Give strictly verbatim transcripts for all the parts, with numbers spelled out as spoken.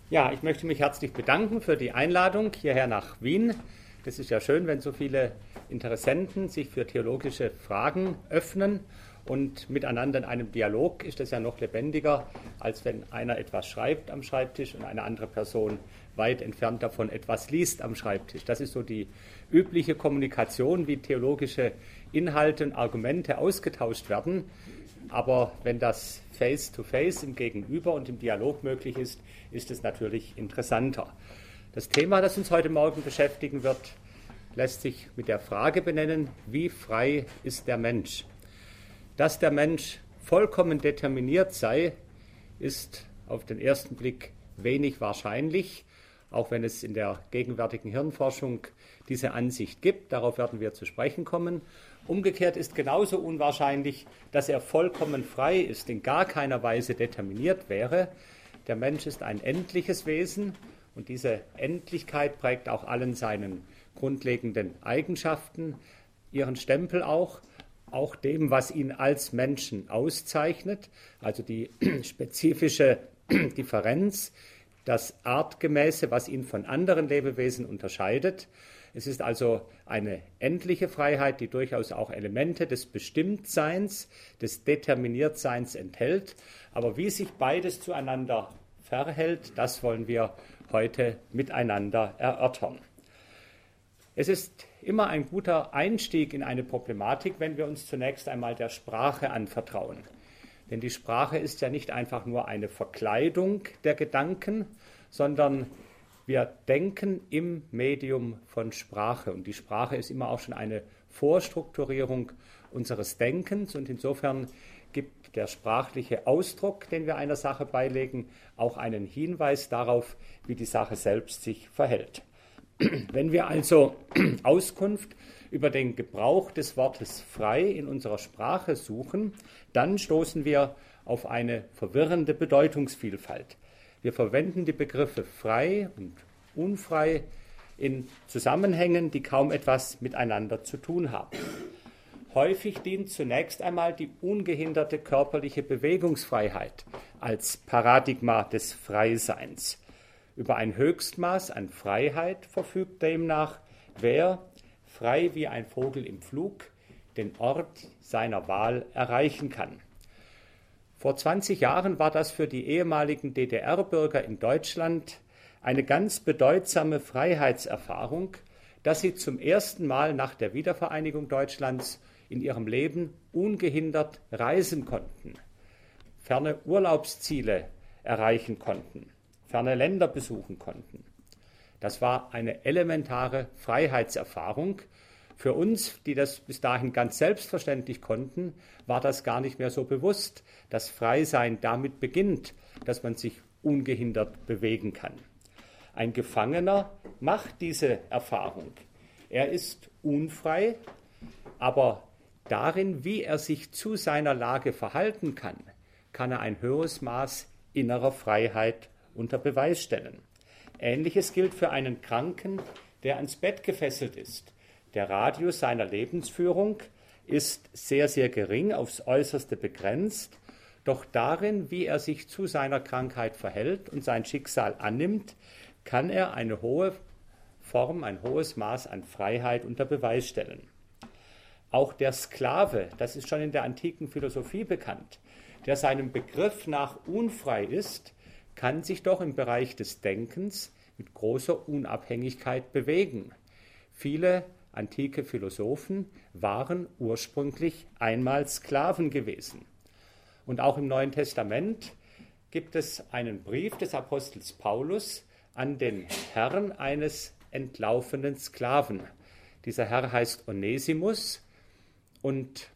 Ja, ich möchte mich herzlich bedanken für die Einladung hierher nach Wien. Das ist ja schön, wenn so viele Interessenten sich für theologische Fragen öffnen und miteinander in einem Dialog ist das ja noch lebendiger, als wenn einer etwas schreibt am Schreibtisch und eine andere Person weit entfernt davon etwas liest am Schreibtisch. Das ist so die übliche Kommunikation, wie theologische Inhalte und Argumente ausgetauscht werden. Aber wenn das Face-to-Face im Gegenüber und im Dialog möglich ist, ist es natürlich interessanter. Das Thema, das uns heute Morgen beschäftigen wird, lässt sich mit der Frage benennen, wie frei ist der Mensch? Dass der Mensch vollkommen determiniert sei, ist auf den ersten Blick wenig wahrscheinlich, auch wenn es in der gegenwärtigen Hirnforschung diese Ansicht gibt. Darauf werden wir zu sprechen kommen. Umgekehrt ist genauso unwahrscheinlich, dass er vollkommen frei ist, in gar keiner Weise determiniert wäre. Der Mensch ist ein endliches Wesen und diese Endlichkeit prägt auch allen seinen grundlegenden Eigenschaften, ihren Stempel auch, auch dem, was ihn als Menschen auszeichnet, also die spezifische Differenz, das Artgemäße, was ihn von anderen Lebewesen unterscheidet. Es ist also eine endliche Freiheit, die durchaus auch Elemente des Bestimmtseins, des Determiniertseins enthält. Aber wie sich beides zueinander verhält, das wollen wir heute miteinander erörtern. Es ist immer ein guter Einstieg in eine Problematik, wenn wir uns zunächst einmal der Sprache anvertrauen. Denn die Sprache ist ja nicht einfach nur eine Verkleidung der Gedanken, sondern wir denken im Medium von Sprache. Und die Sprache ist immer auch schon eine Vorstrukturierung unseres Denkens. Und insofern gibt der sprachliche Ausdruck, den wir einer Sache beilegen, auch einen Hinweis darauf, wie die Sache selbst sich verhält. Wenn wir also Auskunft über den Gebrauch des Wortes frei in unserer Sprache suchen, dann stoßen wir auf eine verwirrende Bedeutungsvielfalt. Wir verwenden die Begriffe frei und unfrei in Zusammenhängen, die kaum etwas miteinander zu tun haben. Häufig dient zunächst einmal die ungehinderte körperliche Bewegungsfreiheit als Paradigma des Freiseins. Über ein Höchstmaß an Freiheit verfügt demnach, wer, frei wie ein Vogel im Flug, den Ort seiner Wahl erreichen kann. Vor zwanzig Jahren war das für die ehemaligen D D R-Bürger in Deutschland eine ganz bedeutsame Freiheitserfahrung, dass sie zum ersten Mal nach der Wiedervereinigung Deutschlands in ihrem Leben ungehindert reisen konnten, ferne Urlaubsziele erreichen konnten, ferne Länder besuchen konnten. Das war eine elementare Freiheitserfahrung. Für uns, die das bis dahin ganz selbstverständlich konnten, war das gar nicht mehr so bewusst, dass Freisein damit beginnt, dass man sich ungehindert bewegen kann. Ein Gefangener macht diese Erfahrung. Er ist unfrei, aber darin, wie er sich zu seiner Lage verhalten kann, kann er ein höheres Maß innerer Freiheit unter Beweis stellen. Ähnliches gilt für einen Kranken, der ans Bett gefesselt ist. Der Radius seiner Lebensführung ist sehr, sehr gering, aufs Äußerste begrenzt, doch darin, wie er sich zu seiner Krankheit verhält und sein Schicksal annimmt, kann er eine hohe Form, ein hohes Maß an Freiheit unter Beweis stellen. Auch der Sklave, das ist schon in der antiken Philosophie bekannt, der seinem Begriff nach unfrei ist, kann sich doch im Bereich des Denkens mit großer Unabhängigkeit bewegen. Viele antike Philosophen waren ursprünglich einmal Sklaven gewesen. Und auch im Neuen Testament gibt es einen Brief des Apostels Paulus an den Herrn eines entlaufenen Sklaven. Dieser Herr heißt Onesimus und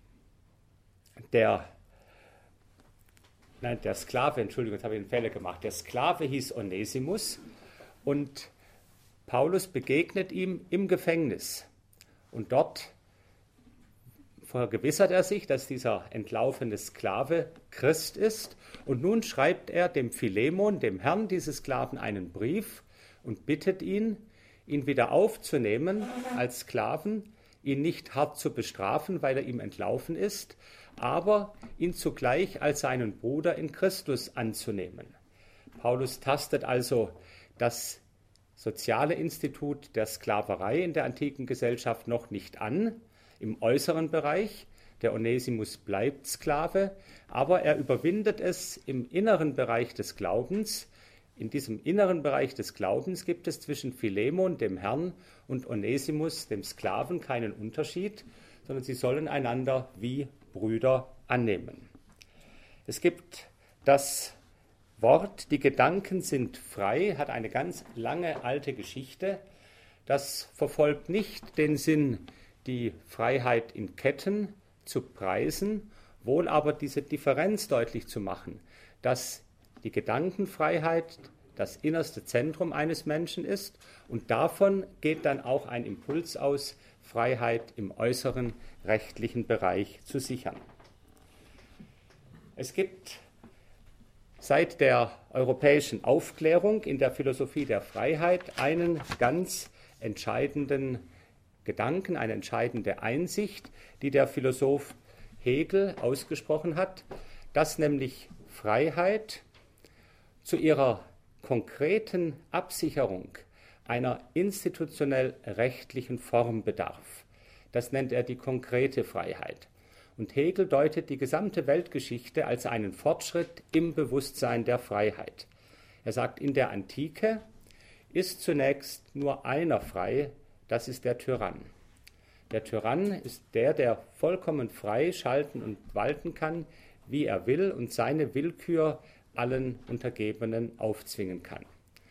der Nein, der Sklave, Entschuldigung, jetzt habe ich einen Fehler gemacht. Der Sklave hieß Onesimus und Paulus begegnet ihm im Gefängnis. Und dort vergewissert er sich, dass dieser entlaufene Sklave Christ ist. Und nun schreibt er dem Philemon, dem Herrn dieses Sklaven, einen Brief und bittet ihn, ihn wieder aufzunehmen als Sklaven, ihn nicht hart zu bestrafen, weil er ihm entlaufen ist, aber ihn zugleich als seinen Bruder in Christus anzunehmen. Paulus tastet also das soziale Institut der Sklaverei in der antiken Gesellschaft noch nicht an, im äußeren Bereich. Der Onesimus bleibt Sklave, aber er überwindet es im inneren Bereich des Glaubens. In diesem inneren Bereich des Glaubens gibt es zwischen Philemon, dem Herrn, und Onesimus, dem Sklaven, keinen Unterschied, sondern sie sollen einander wie Brüder annehmen. Es gibt das Wort, die Gedanken sind frei, hat eine ganz lange alte Geschichte. Das verfolgt nicht den Sinn, die Freiheit in Ketten zu preisen, wohl aber diese Differenz deutlich zu machen, dass die Gedankenfreiheit das innerste Zentrum eines Menschen ist und davon geht dann auch ein Impuls aus, Freiheit im äußeren rechtlichen Bereich zu sichern. Es gibt seit der europäischen Aufklärung in der Philosophie der Freiheit einen ganz entscheidenden Gedanken, eine entscheidende Einsicht, die der Philosoph Hegel ausgesprochen hat, dass nämlich Freiheit zu ihrer konkreten Absicherung einer institutionell rechtlichen Form bedarf. Das nennt er die konkrete Freiheit. Und Hegel deutet die gesamte Weltgeschichte als einen Fortschritt im Bewusstsein der Freiheit. Er sagt, in der Antike ist zunächst nur einer frei, das ist der Tyrann. Der Tyrann ist der, der vollkommen frei schalten und walten kann, wie er will und seine Willkür allen Untergebenen aufzwingen kann.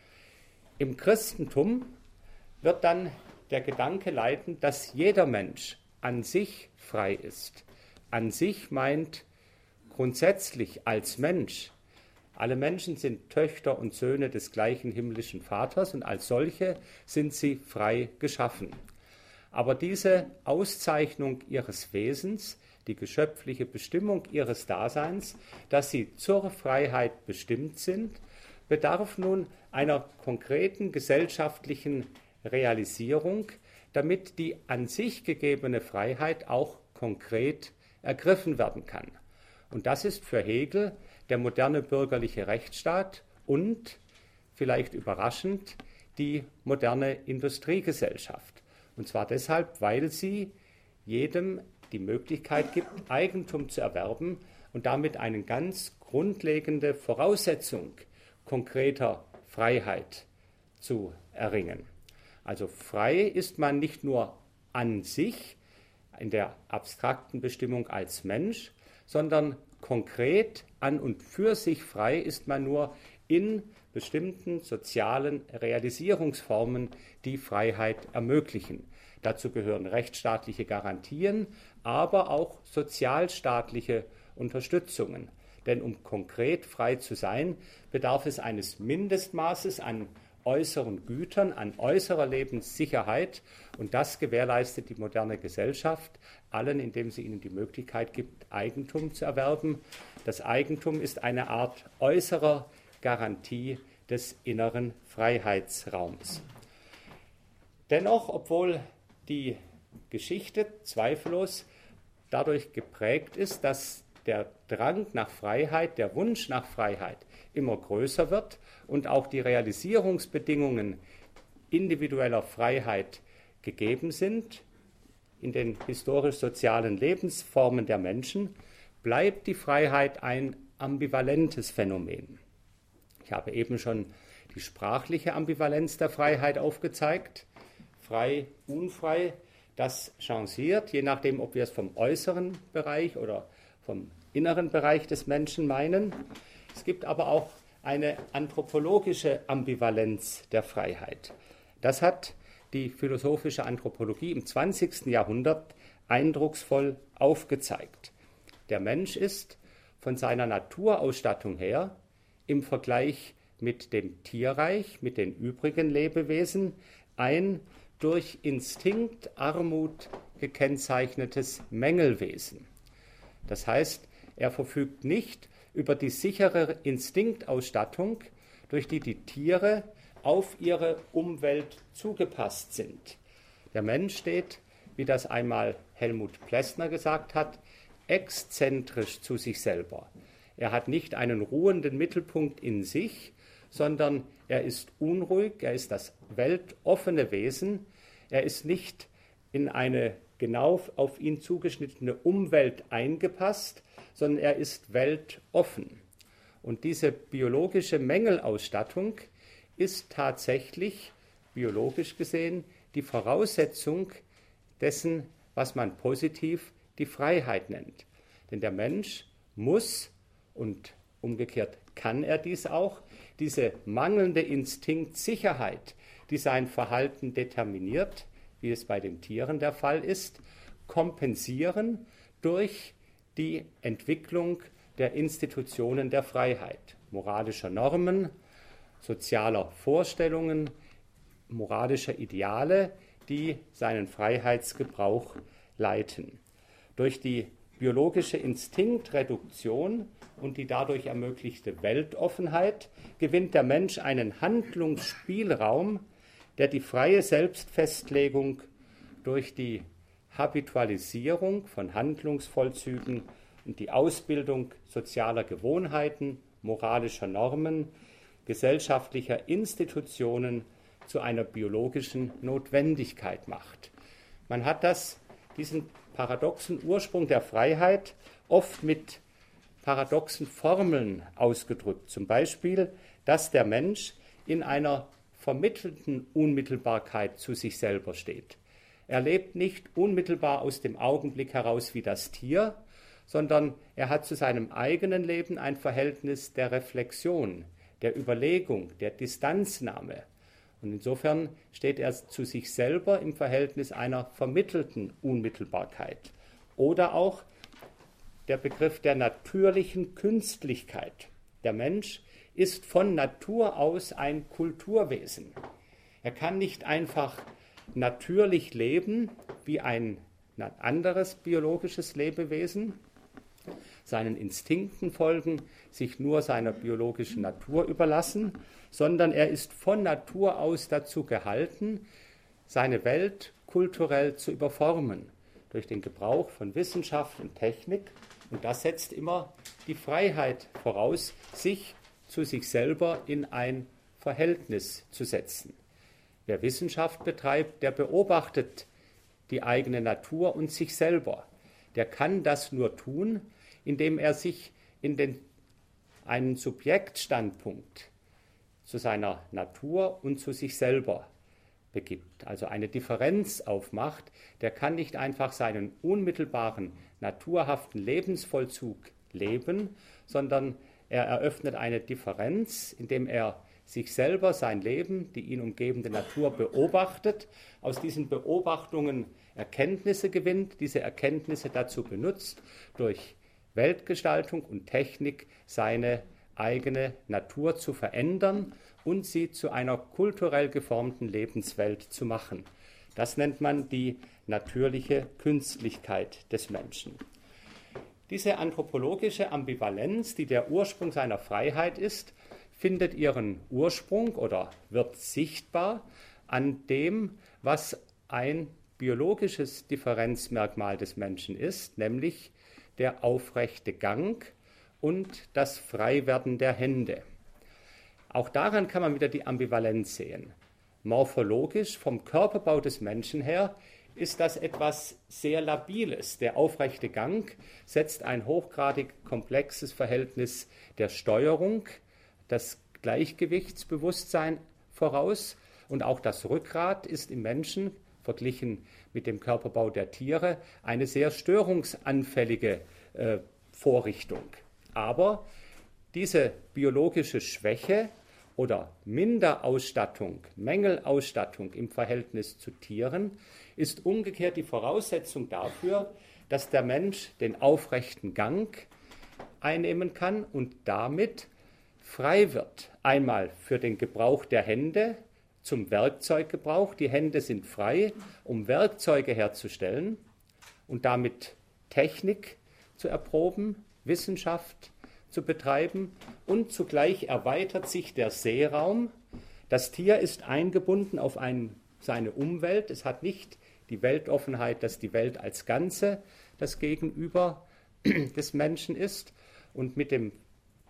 Im Christentum wird dann der Gedanke leiten, dass jeder Mensch an sich frei ist. An sich meint grundsätzlich als Mensch. Alle Menschen sind Töchter und Söhne des gleichen himmlischen Vaters und als solche sind sie frei geschaffen. Aber diese Auszeichnung ihres Wesens, die geschöpfliche Bestimmung ihres Daseins, dass sie zur Freiheit bestimmt sind, bedarf nun einer konkreten gesellschaftlichen Realisierung, damit die an sich gegebene Freiheit auch konkret ergriffen werden kann. Und das ist für Hegel der moderne bürgerliche Rechtsstaat und, vielleicht überraschend, die moderne Industriegesellschaft. Und zwar deshalb, weil sie jedem die Möglichkeit gibt, Eigentum zu erwerben und damit eine ganz grundlegende Voraussetzung konkreter Freiheit zu erringen. Also frei ist man nicht nur an sich, in der abstrakten Bestimmung als Mensch, sondern konkret an und für sich frei ist man nur in bestimmten sozialen Realisierungsformen, die Freiheit ermöglichen. Dazu gehören rechtsstaatliche Garantien, aber auch sozialstaatliche Unterstützungen. Denn um konkret frei zu sein, bedarf es eines Mindestmaßes an äußeren Gütern, an äußerer Lebenssicherheit. Und das gewährleistet die moderne Gesellschaft allen, indem sie ihnen die Möglichkeit gibt, Eigentum zu erwerben. Das Eigentum ist eine Art äußerer Garantie des inneren Freiheitsraums. Dennoch, obwohl die Geschichte zweifellos dadurch geprägt ist, dass der Drang nach Freiheit, der Wunsch nach Freiheit immer größer wird und auch die Realisierungsbedingungen individueller Freiheit gegeben sind in den historisch-sozialen Lebensformen der Menschen, bleibt die Freiheit ein ambivalentes Phänomen. Ich habe eben schon die sprachliche Ambivalenz der Freiheit aufgezeigt. Frei, unfrei, das changiert, je nachdem, ob wir es vom äußeren Bereich oder vom inneren Bereich des Menschen meinen. Es gibt aber auch eine anthropologische Ambivalenz der Freiheit. Das hat die philosophische Anthropologie im zwanzigsten Jahrhundert eindrucksvoll aufgezeigt. Der Mensch ist von seiner Naturausstattung her im Vergleich mit dem Tierreich, mit den übrigen Lebewesen, ein durch Instinktarmut gekennzeichnetes Mängelwesen. Das heißt, er verfügt nicht über die sichere Instinktausstattung, durch die die Tiere auf ihre Umwelt zugepasst sind. Der Mensch steht, wie das einmal Helmut Plessner gesagt hat, exzentrisch zu sich selber. Er hat nicht einen ruhenden Mittelpunkt in sich, sondern er ist unruhig, er ist das weltoffene Wesen, er ist nicht in eine genau auf ihn zugeschnittene Umwelt eingepasst, sondern er ist weltoffen. Und diese biologische Mängelausstattung ist tatsächlich, biologisch gesehen, die Voraussetzung dessen, was man positiv die Freiheit nennt. Denn der Mensch muss, und umgekehrt kann er dies auch, diese mangelnde Instinktsicherheit, die sein Verhalten determiniert, wie es bei den Tieren der Fall ist, kompensieren durch die Entwicklung der Institutionen der Freiheit, moralischer Normen, sozialer Vorstellungen, moralischer Ideale, die seinen Freiheitsgebrauch leiten. Durch die biologische Instinktreduktion und die dadurch ermöglichte Weltoffenheit gewinnt der Mensch einen Handlungsspielraum, der die freie Selbstfestlegung durch die Habitualisierung von Handlungsvollzügen und die Ausbildung sozialer Gewohnheiten, moralischer Normen, gesellschaftlicher Institutionen zu einer biologischen Notwendigkeit macht. Man hat das, diesen paradoxen Ursprung der Freiheit oft mit paradoxen Formeln ausgedrückt. Zum Beispiel, dass der Mensch in einer vermittelten Unmittelbarkeit zu sich selber steht. Er lebt nicht unmittelbar aus dem Augenblick heraus wie das Tier, sondern er hat zu seinem eigenen Leben ein Verhältnis der Reflexion, der Überlegung, der Distanznahme. Und insofern steht er zu sich selber im Verhältnis einer vermittelten Unmittelbarkeit. Oder auch der Begriff der natürlichen Künstlichkeit. Der Mensch ist von Natur aus ein Kulturwesen. Er kann nicht einfach natürlich leben wie ein anderes biologisches Lebewesen, seinen Instinkten folgen, sich nur seiner biologischen Natur überlassen, sondern er ist von Natur aus dazu gehalten, seine Welt kulturell zu überformen, durch den Gebrauch von Wissenschaft und Technik. Und das setzt immer die Freiheit voraus, sich zu sich selber in ein Verhältnis zu setzen. Wer Wissenschaft betreibt, der beobachtet die eigene Natur und sich selber. Der kann das nur tun, indem er sich in den, einen Subjektstandpunkt zu seiner Natur und zu sich selber begibt, also eine Differenz aufmacht. Der kann nicht einfach seinen unmittelbaren, naturhaften Lebensvollzug leben, sondern er eröffnet eine Differenz, indem er sich selber, sein Leben, die ihn umgebende Natur beobachtet, aus diesen Beobachtungen Erkenntnisse gewinnt, diese Erkenntnisse dazu benutzt, durch Weltgestaltung und Technik seine eigene Natur zu verändern und sie zu einer kulturell geformten Lebenswelt zu machen. Das nennt man die natürliche Künstlichkeit des Menschen. Diese anthropologische Ambivalenz, die der Ursprung seiner Freiheit ist, findet ihren Ursprung oder wird sichtbar an dem, was ein biologisches Differenzmerkmal des Menschen ist, nämlich der aufrechte Gang und das Freiwerden der Hände. Auch daran kann man wieder die Ambivalenz sehen. Morphologisch, vom Körperbau des Menschen her, ist das etwas sehr Labiles. Der aufrechte Gang setzt ein hochgradig komplexes Verhältnis der Steuerung, das Gleichgewichtsbewusstsein voraus, und auch das Rückgrat ist im Menschen, verglichen mit dem Körperbau der Tiere, eine sehr störungsanfällige äh, Vorrichtung. Aber diese biologische Schwäche oder Minderausstattung, Mängelausstattung im Verhältnis zu Tieren ist umgekehrt die Voraussetzung dafür, dass der Mensch den aufrechten Gang einnehmen kann und damit frei wird. Einmal für den Gebrauch der Hände zum Werkzeuggebrauch. Die Hände sind frei, um Werkzeuge herzustellen und damit Technik zu erproben, Wissenschaft zu betreiben, und zugleich erweitert sich der Sehraum. Das Tier ist eingebunden auf ein, seine Umwelt. Es hat nicht die Weltoffenheit, dass die Welt als Ganze das Gegenüber des Menschen ist. Und mit dem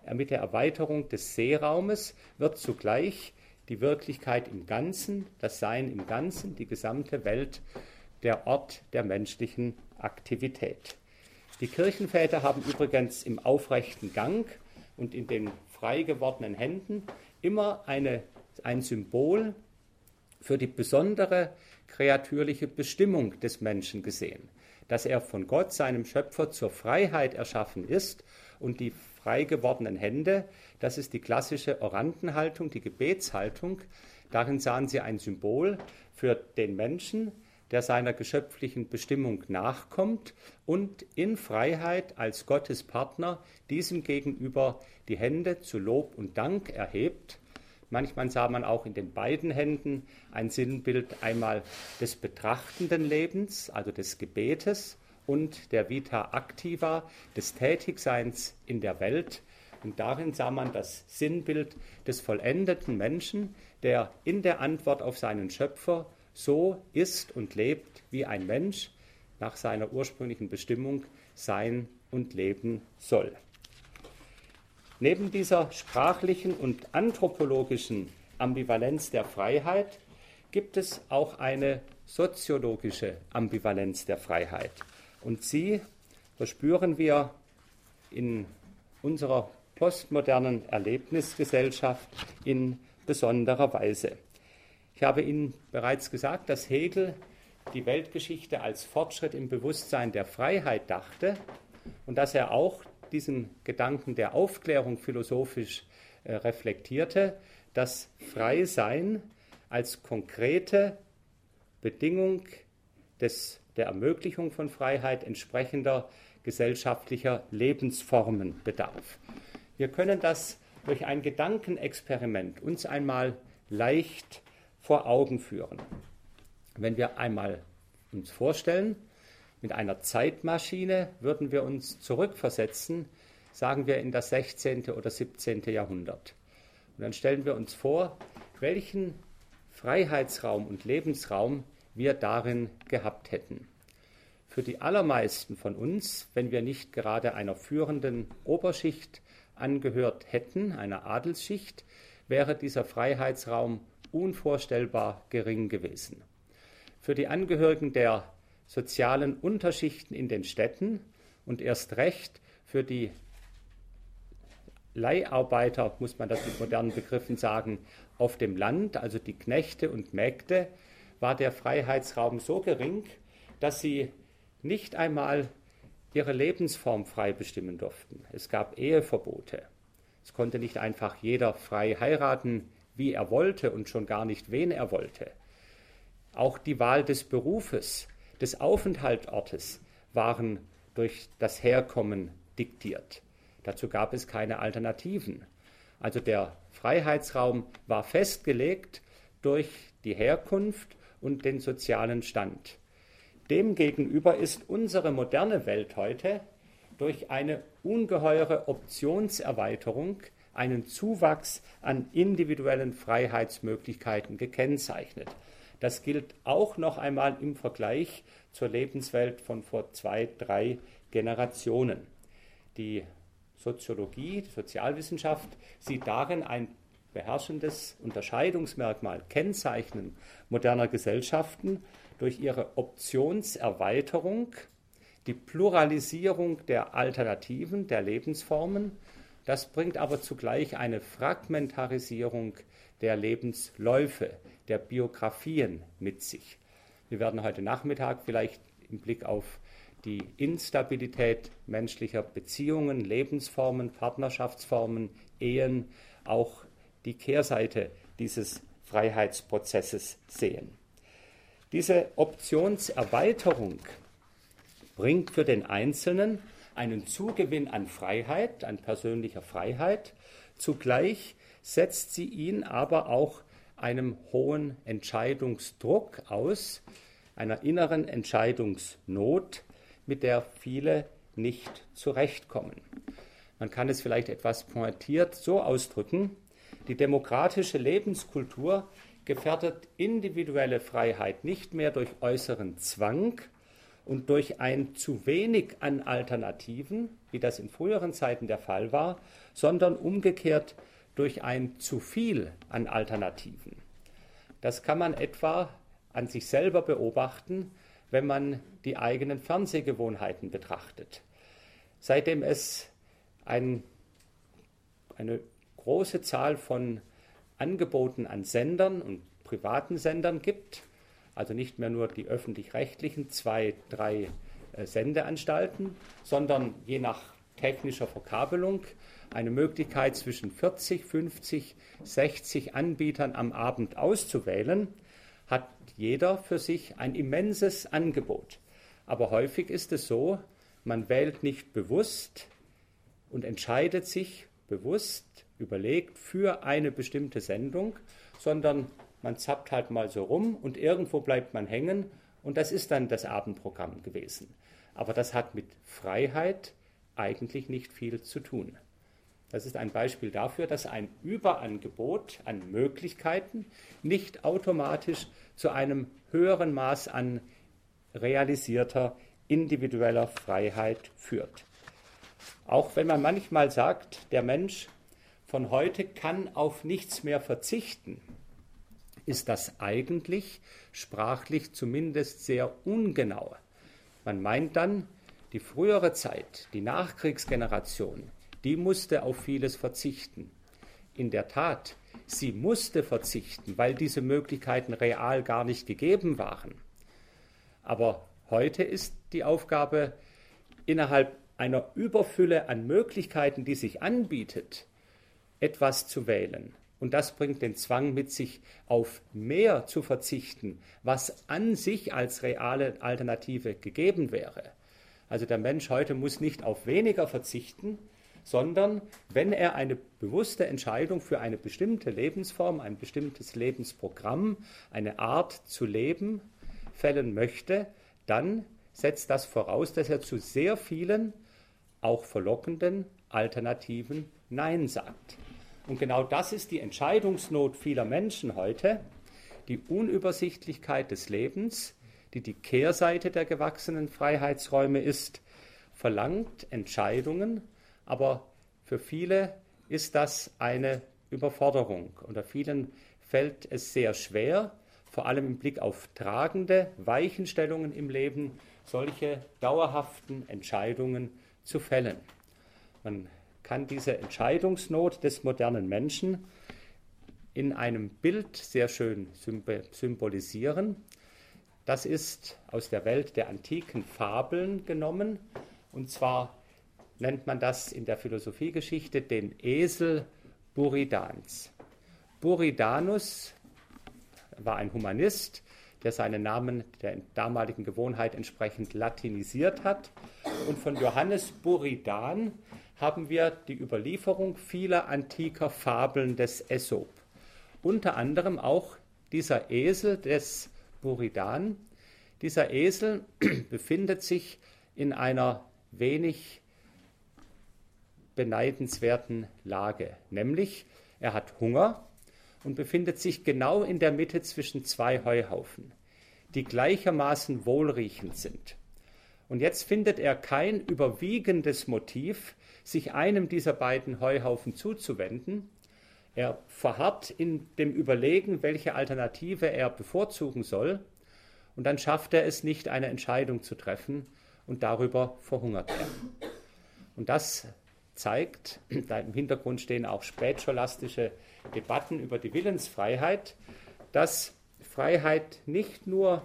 mit der Erweiterung des Seeraumes wird zugleich die Wirklichkeit im Ganzen, das Sein im Ganzen, die gesamte Welt, der Ort der menschlichen Aktivität. Die Kirchenväter haben übrigens im aufrechten Gang und in den frei gewordenen Händen immer eine, ein Symbol für die besondere kreatürliche Bestimmung des Menschen gesehen, dass er von Gott, seinem Schöpfer, zur Freiheit erschaffen ist, und die frei gewordenen Hände, das ist die klassische Orantenhaltung, die Gebetshaltung. Darin sahen sie ein Symbol für den Menschen, der seiner geschöpflichen Bestimmung nachkommt und in Freiheit als Gottes Partner diesem gegenüber die Hände zu Lob und Dank erhebt. Manchmal sah man auch in den beiden Händen ein Sinnbild einmal des betrachtenden Lebens, also des Gebetes, und der Vita Activa, des Tätigseins in der Welt. Und darin sah man das Sinnbild des vollendeten Menschen, der in der Antwort auf seinen Schöpfer so ist und lebt, wie ein Mensch nach seiner ursprünglichen Bestimmung sein und leben soll. Neben dieser sprachlichen und anthropologischen Ambivalenz der Freiheit gibt es auch eine soziologische Ambivalenz der Freiheit. Und sie verspüren wir in unserer postmodernen Erlebnisgesellschaft in besonderer Weise. Ich habe Ihnen bereits gesagt, dass Hegel die Weltgeschichte als Fortschritt im Bewusstsein der Freiheit dachte und dass er auch diesen Gedanken der Aufklärung philosophisch äh, reflektierte, dass Freisein als konkrete Bedingung des, der Ermöglichung von Freiheit entsprechender gesellschaftlicher Lebensformen bedarf. Wir können das durch ein Gedankenexperiment uns einmal leicht vor Augen führen. Wenn wir einmal uns vorstellen, mit einer Zeitmaschine würden wir uns zurückversetzen, sagen wir in das sechzehnte oder siebzehnte Jahrhundert. Und dann stellen wir uns vor, welchen Freiheitsraum und Lebensraum wir darin gehabt hätten. Für die allermeisten von uns, wenn wir nicht gerade einer führenden Oberschicht angehört hätten, einer Adelsschicht, wäre dieser Freiheitsraum unvorstellbar gering gewesen. Für die Angehörigen der sozialen Unterschichten in den Städten und erst recht für die Leiharbeiter, muss man das mit modernen Begriffen sagen, auf dem Land, also die Knechte und Mägde, war der Freiheitsraum so gering, dass sie nicht einmal ihre Lebensform frei bestimmen durften. Es gab Eheverbote. Es konnte nicht einfach jeder frei heiraten, wie er wollte und schon gar nicht, wen er wollte. Auch die Wahl des Berufes, des Aufenthaltsortes waren durch das Herkommen diktiert. Dazu gab es keine Alternativen. Also der Freiheitsraum war festgelegt durch die Herkunft und den sozialen Stand. Demgegenüber ist unsere moderne Welt heute durch eine ungeheure Optionserweiterung, einen Zuwachs an individuellen Freiheitsmöglichkeiten gekennzeichnet. Das gilt auch noch einmal im Vergleich zur Lebenswelt von vor zwei, drei Generationen. Die Soziologie, die Sozialwissenschaft sieht darin ein beherrschendes Unterscheidungsmerkmal, Kennzeichnen moderner Gesellschaften durch ihre Optionserweiterung, die Pluralisierung der Alternativen, der Lebensformen. Das bringt aber zugleich eine Fragmentarisierung der Lebensläufe, der Biografien mit sich. Wir werden heute Nachmittag vielleicht im Blick auf die Instabilität menschlicher Beziehungen, Lebensformen, Partnerschaftsformen, Ehen, auch die Kehrseite dieses Freiheitsprozesses sehen. Diese Optionserweiterung bringt für den Einzelnen einen Zugewinn an Freiheit, an persönlicher Freiheit. Zugleich setzt sie ihn aber auch einem hohen Entscheidungsdruck aus, einer inneren Entscheidungsnot, mit der viele nicht zurechtkommen. Man kann es vielleicht etwas pointiert so ausdrücken: Die demokratische Lebenskultur gefährdet individuelle Freiheit nicht mehr durch äußeren Zwang und durch ein zu wenig an Alternativen, wie das in früheren Zeiten der Fall war, sondern umgekehrt durch ein zu viel an Alternativen. Das kann man etwa an sich selber beobachten, wenn man die eigenen Fernsehgewohnheiten betrachtet. Seitdem es ein, eine große Zahl von Angeboten an Sendern und privaten Sendern gibt, also nicht mehr nur die öffentlich-rechtlichen zwei, drei äh, Sendeanstalten, sondern je nach technischer Verkabelung eine Möglichkeit zwischen vierzig, fünfzig, sechzig Anbietern am Abend auszuwählen, hat jeder für sich ein immenses Angebot. Aber häufig ist es so, man wählt nicht bewusst und entscheidet sich bewusst, überlegt für eine bestimmte Sendung, sondern man zappt halt mal so rum und irgendwo bleibt man hängen und das ist dann das Abendprogramm gewesen. Aber das hat mit Freiheit eigentlich nicht viel zu tun. Das ist ein Beispiel dafür, dass ein Überangebot an Möglichkeiten nicht automatisch zu einem höheren Maß an realisierter individueller Freiheit führt. Auch wenn man manchmal sagt, der Mensch von heute kann auf nichts mehr verzichten, ist das eigentlich sprachlich zumindest sehr ungenau. Man meint dann, die frühere Zeit, die Nachkriegsgeneration, die musste auf vieles verzichten. In der Tat, sie musste verzichten, weil diese Möglichkeiten real gar nicht gegeben waren. Aber heute ist die Aufgabe, innerhalb einer Überfülle an Möglichkeiten, die sich anbietet, etwas zu wählen. Und das bringt den Zwang mit sich, auf mehr zu verzichten, was an sich als reale Alternative gegeben wäre. Also der Mensch heute muss nicht auf weniger verzichten, sondern wenn er eine bewusste Entscheidung für eine bestimmte Lebensform, ein bestimmtes Lebensprogramm, eine Art zu leben fällen möchte, dann setzt das voraus, dass er zu sehr vielen, auch verlockenden Alternativen Nein sagt. Und genau das ist die Entscheidungsnot vieler Menschen heute, die Unübersichtlichkeit des Lebens, die die Kehrseite der gewachsenen Freiheitsräume ist, verlangt Entscheidungen, aber für viele ist das eine Überforderung. Unter vielen fällt es sehr schwer, vor allem im Blick auf tragende Weichenstellungen im Leben, solche dauerhaften Entscheidungen zu fällen. Man kann diese Entscheidungsnot des modernen Menschen in einem Bild sehr schön symbolisieren. Das ist aus der Welt der antiken Fabeln genommen, und zwar nennt man das in der Philosophiegeschichte den Esel Buridans. Buridanus war ein Humanist, der seinen Namen der damaligen Gewohnheit entsprechend latinisiert hat. Und von Johannes Buridan haben wir die Überlieferung vieler antiker Fabeln des Aesop. Unter anderem auch dieser Esel des Buridan. Dieser Esel befindet sich in einer wenig beneidenswerten Lage, nämlich er hat Hunger und befindet sich genau in der Mitte zwischen zwei Heuhaufen, die gleichermaßen wohlriechend sind. Und jetzt findet er kein überwiegendes Motiv, sich einem dieser beiden Heuhaufen zuzuwenden. Er verharrt in dem Überlegen, welche Alternative er bevorzugen soll, und dann schafft er es nicht, eine Entscheidung zu treffen, und darüber verhungert er. Und das zeigt, da im Hintergrund stehen auch spätscholastische Debatten über die Willensfreiheit, dass Freiheit nicht nur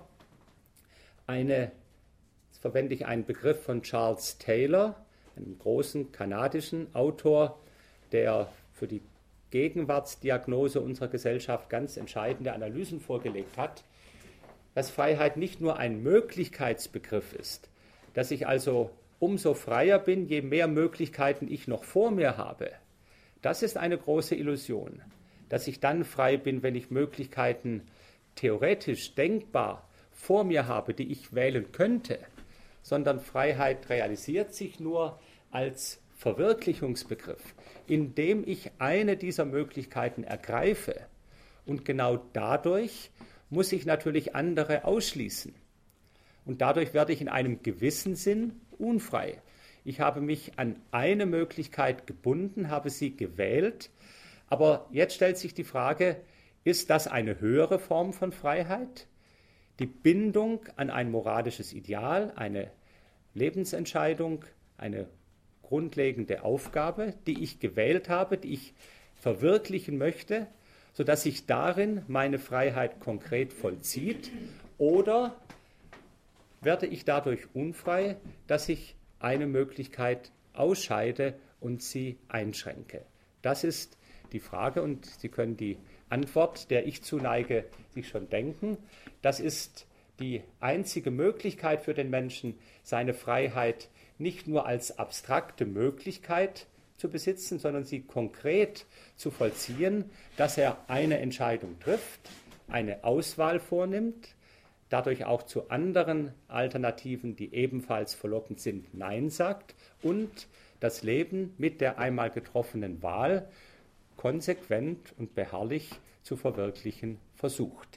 eine, jetzt verwende ich einen Begriff von Charles Taylor, einem großen kanadischen Autor, der für die Gegenwartsdiagnose unserer Gesellschaft ganz entscheidende Analysen vorgelegt hat, dass Freiheit nicht nur ein Möglichkeitsbegriff ist, dass ich also umso freier bin, je mehr Möglichkeiten ich noch vor mir habe. Das ist eine große Illusion, dass ich dann frei bin, wenn ich Möglichkeiten theoretisch denkbar vor mir habe, die ich wählen könnte, sondern Freiheit realisiert sich nur als Verwirklichungsbegriff, indem ich eine dieser Möglichkeiten ergreife. Und genau dadurch muss ich natürlich andere ausschließen. und dadurch werde ich in einem gewissen Sinn unfrei. Ich habe mich an eine Möglichkeit gebunden, habe sie gewählt, aber jetzt stellt sich die Frage, ist das eine höhere Form von Freiheit? Die Bindung an ein moralisches Ideal, eine Lebensentscheidung, eine grundlegende Aufgabe, die ich gewählt habe, die ich verwirklichen möchte, sodass sich darin meine Freiheit konkret vollzieht, oder werde ich dadurch unfrei, dass ich eine Möglichkeit ausscheide und sie einschränke? Das ist die Frage, und Sie können die Antwort, der ich zuneige, sich schon denken. Das ist die einzige Möglichkeit für den Menschen, seine Freiheit nicht nur als abstrakte Möglichkeit zu besitzen, sondern sie konkret zu vollziehen, dass er eine Entscheidung trifft, eine Auswahl vornimmt, dadurch auch zu anderen Alternativen, die ebenfalls verlockend sind, Nein sagt und das Leben mit der einmal getroffenen Wahl konsequent und beharrlich zu verwirklichen versucht.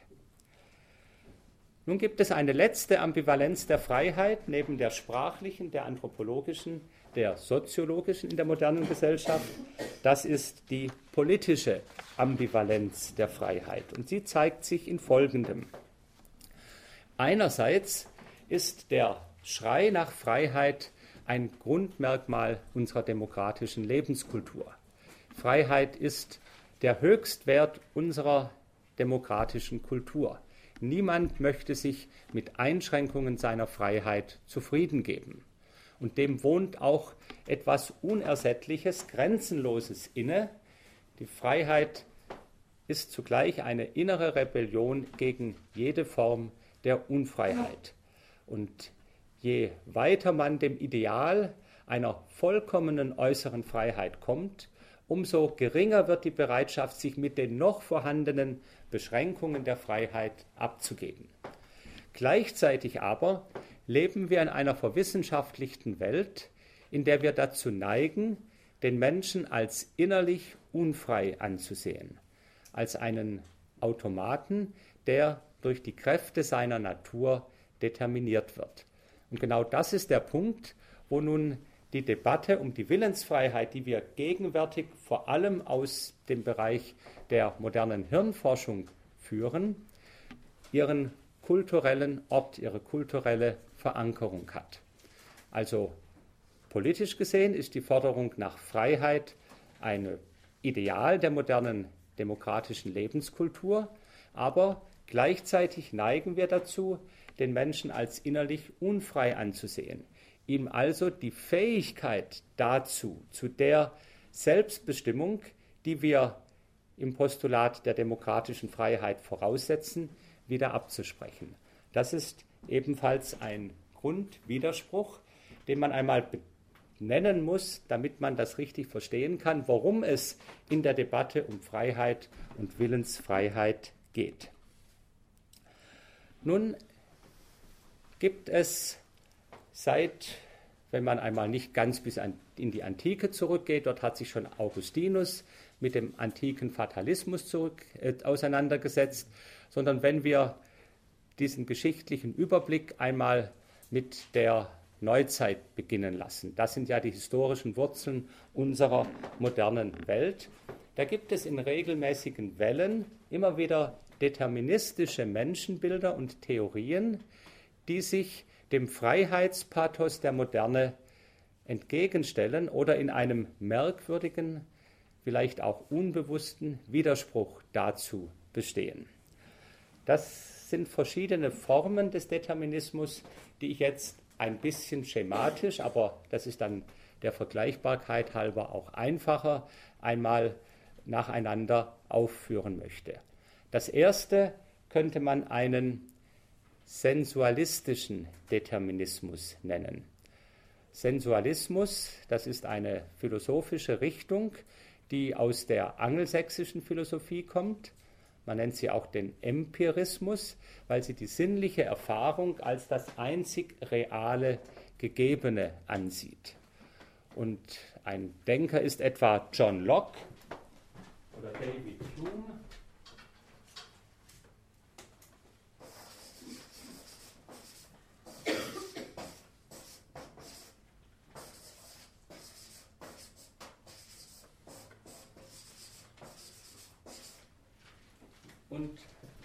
Nun gibt es eine letzte Ambivalenz der Freiheit, neben der sprachlichen, der anthropologischen, der soziologischen in der modernen Gesellschaft. Das ist die politische Ambivalenz der Freiheit. Und sie zeigt sich in Folgendem. Einerseits ist der Schrei nach Freiheit ein Grundmerkmal unserer demokratischen Lebenskultur. Freiheit ist der Höchstwert unserer demokratischen Kultur. Niemand möchte sich mit Einschränkungen seiner Freiheit zufrieden geben. Und dem wohnt auch etwas Unersättliches, Grenzenloses inne. Die Freiheit ist zugleich eine innere Rebellion gegen jede Form der Unfreiheit. Und je weiter man dem Ideal einer vollkommenen äußeren Freiheit kommt, umso geringer wird die Bereitschaft, sich mit den noch vorhandenen Beschränkungen der Freiheit abzugeben. Gleichzeitig aber leben wir in einer verwissenschaftlichten Welt, in der wir dazu neigen, den Menschen als innerlich unfrei anzusehen, als einen Automaten, der durch die Kräfte seiner Natur determiniert wird. Und genau das ist der Punkt, wo nun die Debatte um die Willensfreiheit, die wir gegenwärtig vor allem aus dem Bereich der modernen Hirnforschung führen, ihren kulturellen Ort, ihre kulturelle Verankerung hat. Also politisch gesehen ist die Forderung nach Freiheit ein Ideal der modernen demokratischen Lebenskultur, aber gleichzeitig neigen wir dazu, den Menschen als innerlich unfrei anzusehen, ihm also die Fähigkeit dazu, zu der Selbstbestimmung, die wir im Postulat der demokratischen Freiheit voraussetzen, wieder abzusprechen. Das ist ebenfalls ein Grundwiderspruch, den man einmal benennen muss, damit man das richtig verstehen kann, worum es in der Debatte um Freiheit und Willensfreiheit geht. Nun gibt es seit, wenn man einmal nicht ganz bis an, in die Antike zurückgeht, dort hat sich schon Augustinus mit dem antiken Fatalismus zurück, äh, auseinandergesetzt, sondern wenn wir diesen geschichtlichen Überblick einmal mit der Neuzeit beginnen lassen, das sind ja die historischen Wurzeln unserer modernen Welt, da gibt es in regelmäßigen Wellen immer wieder deterministische Menschenbilder und Theorien, die sich dem Freiheitspathos der Moderne entgegenstellen oder in einem merkwürdigen, vielleicht auch unbewussten Widerspruch dazu bestehen. Das sind verschiedene Formen des Determinismus, die ich jetzt ein bisschen schematisch, aber das ist dann der Vergleichbarkeit halber auch einfacher, einmal nacheinander aufführen möchte. Das erste könnte man einen sensualistischen Determinismus nennen. Sensualismus, das ist eine philosophische Richtung, die aus der angelsächsischen Philosophie kommt. Man nennt sie auch den Empirismus, weil sie die sinnliche Erfahrung als das einzig reale Gegebene ansieht. Und ein Denker ist etwa John Locke oder David Hume. Und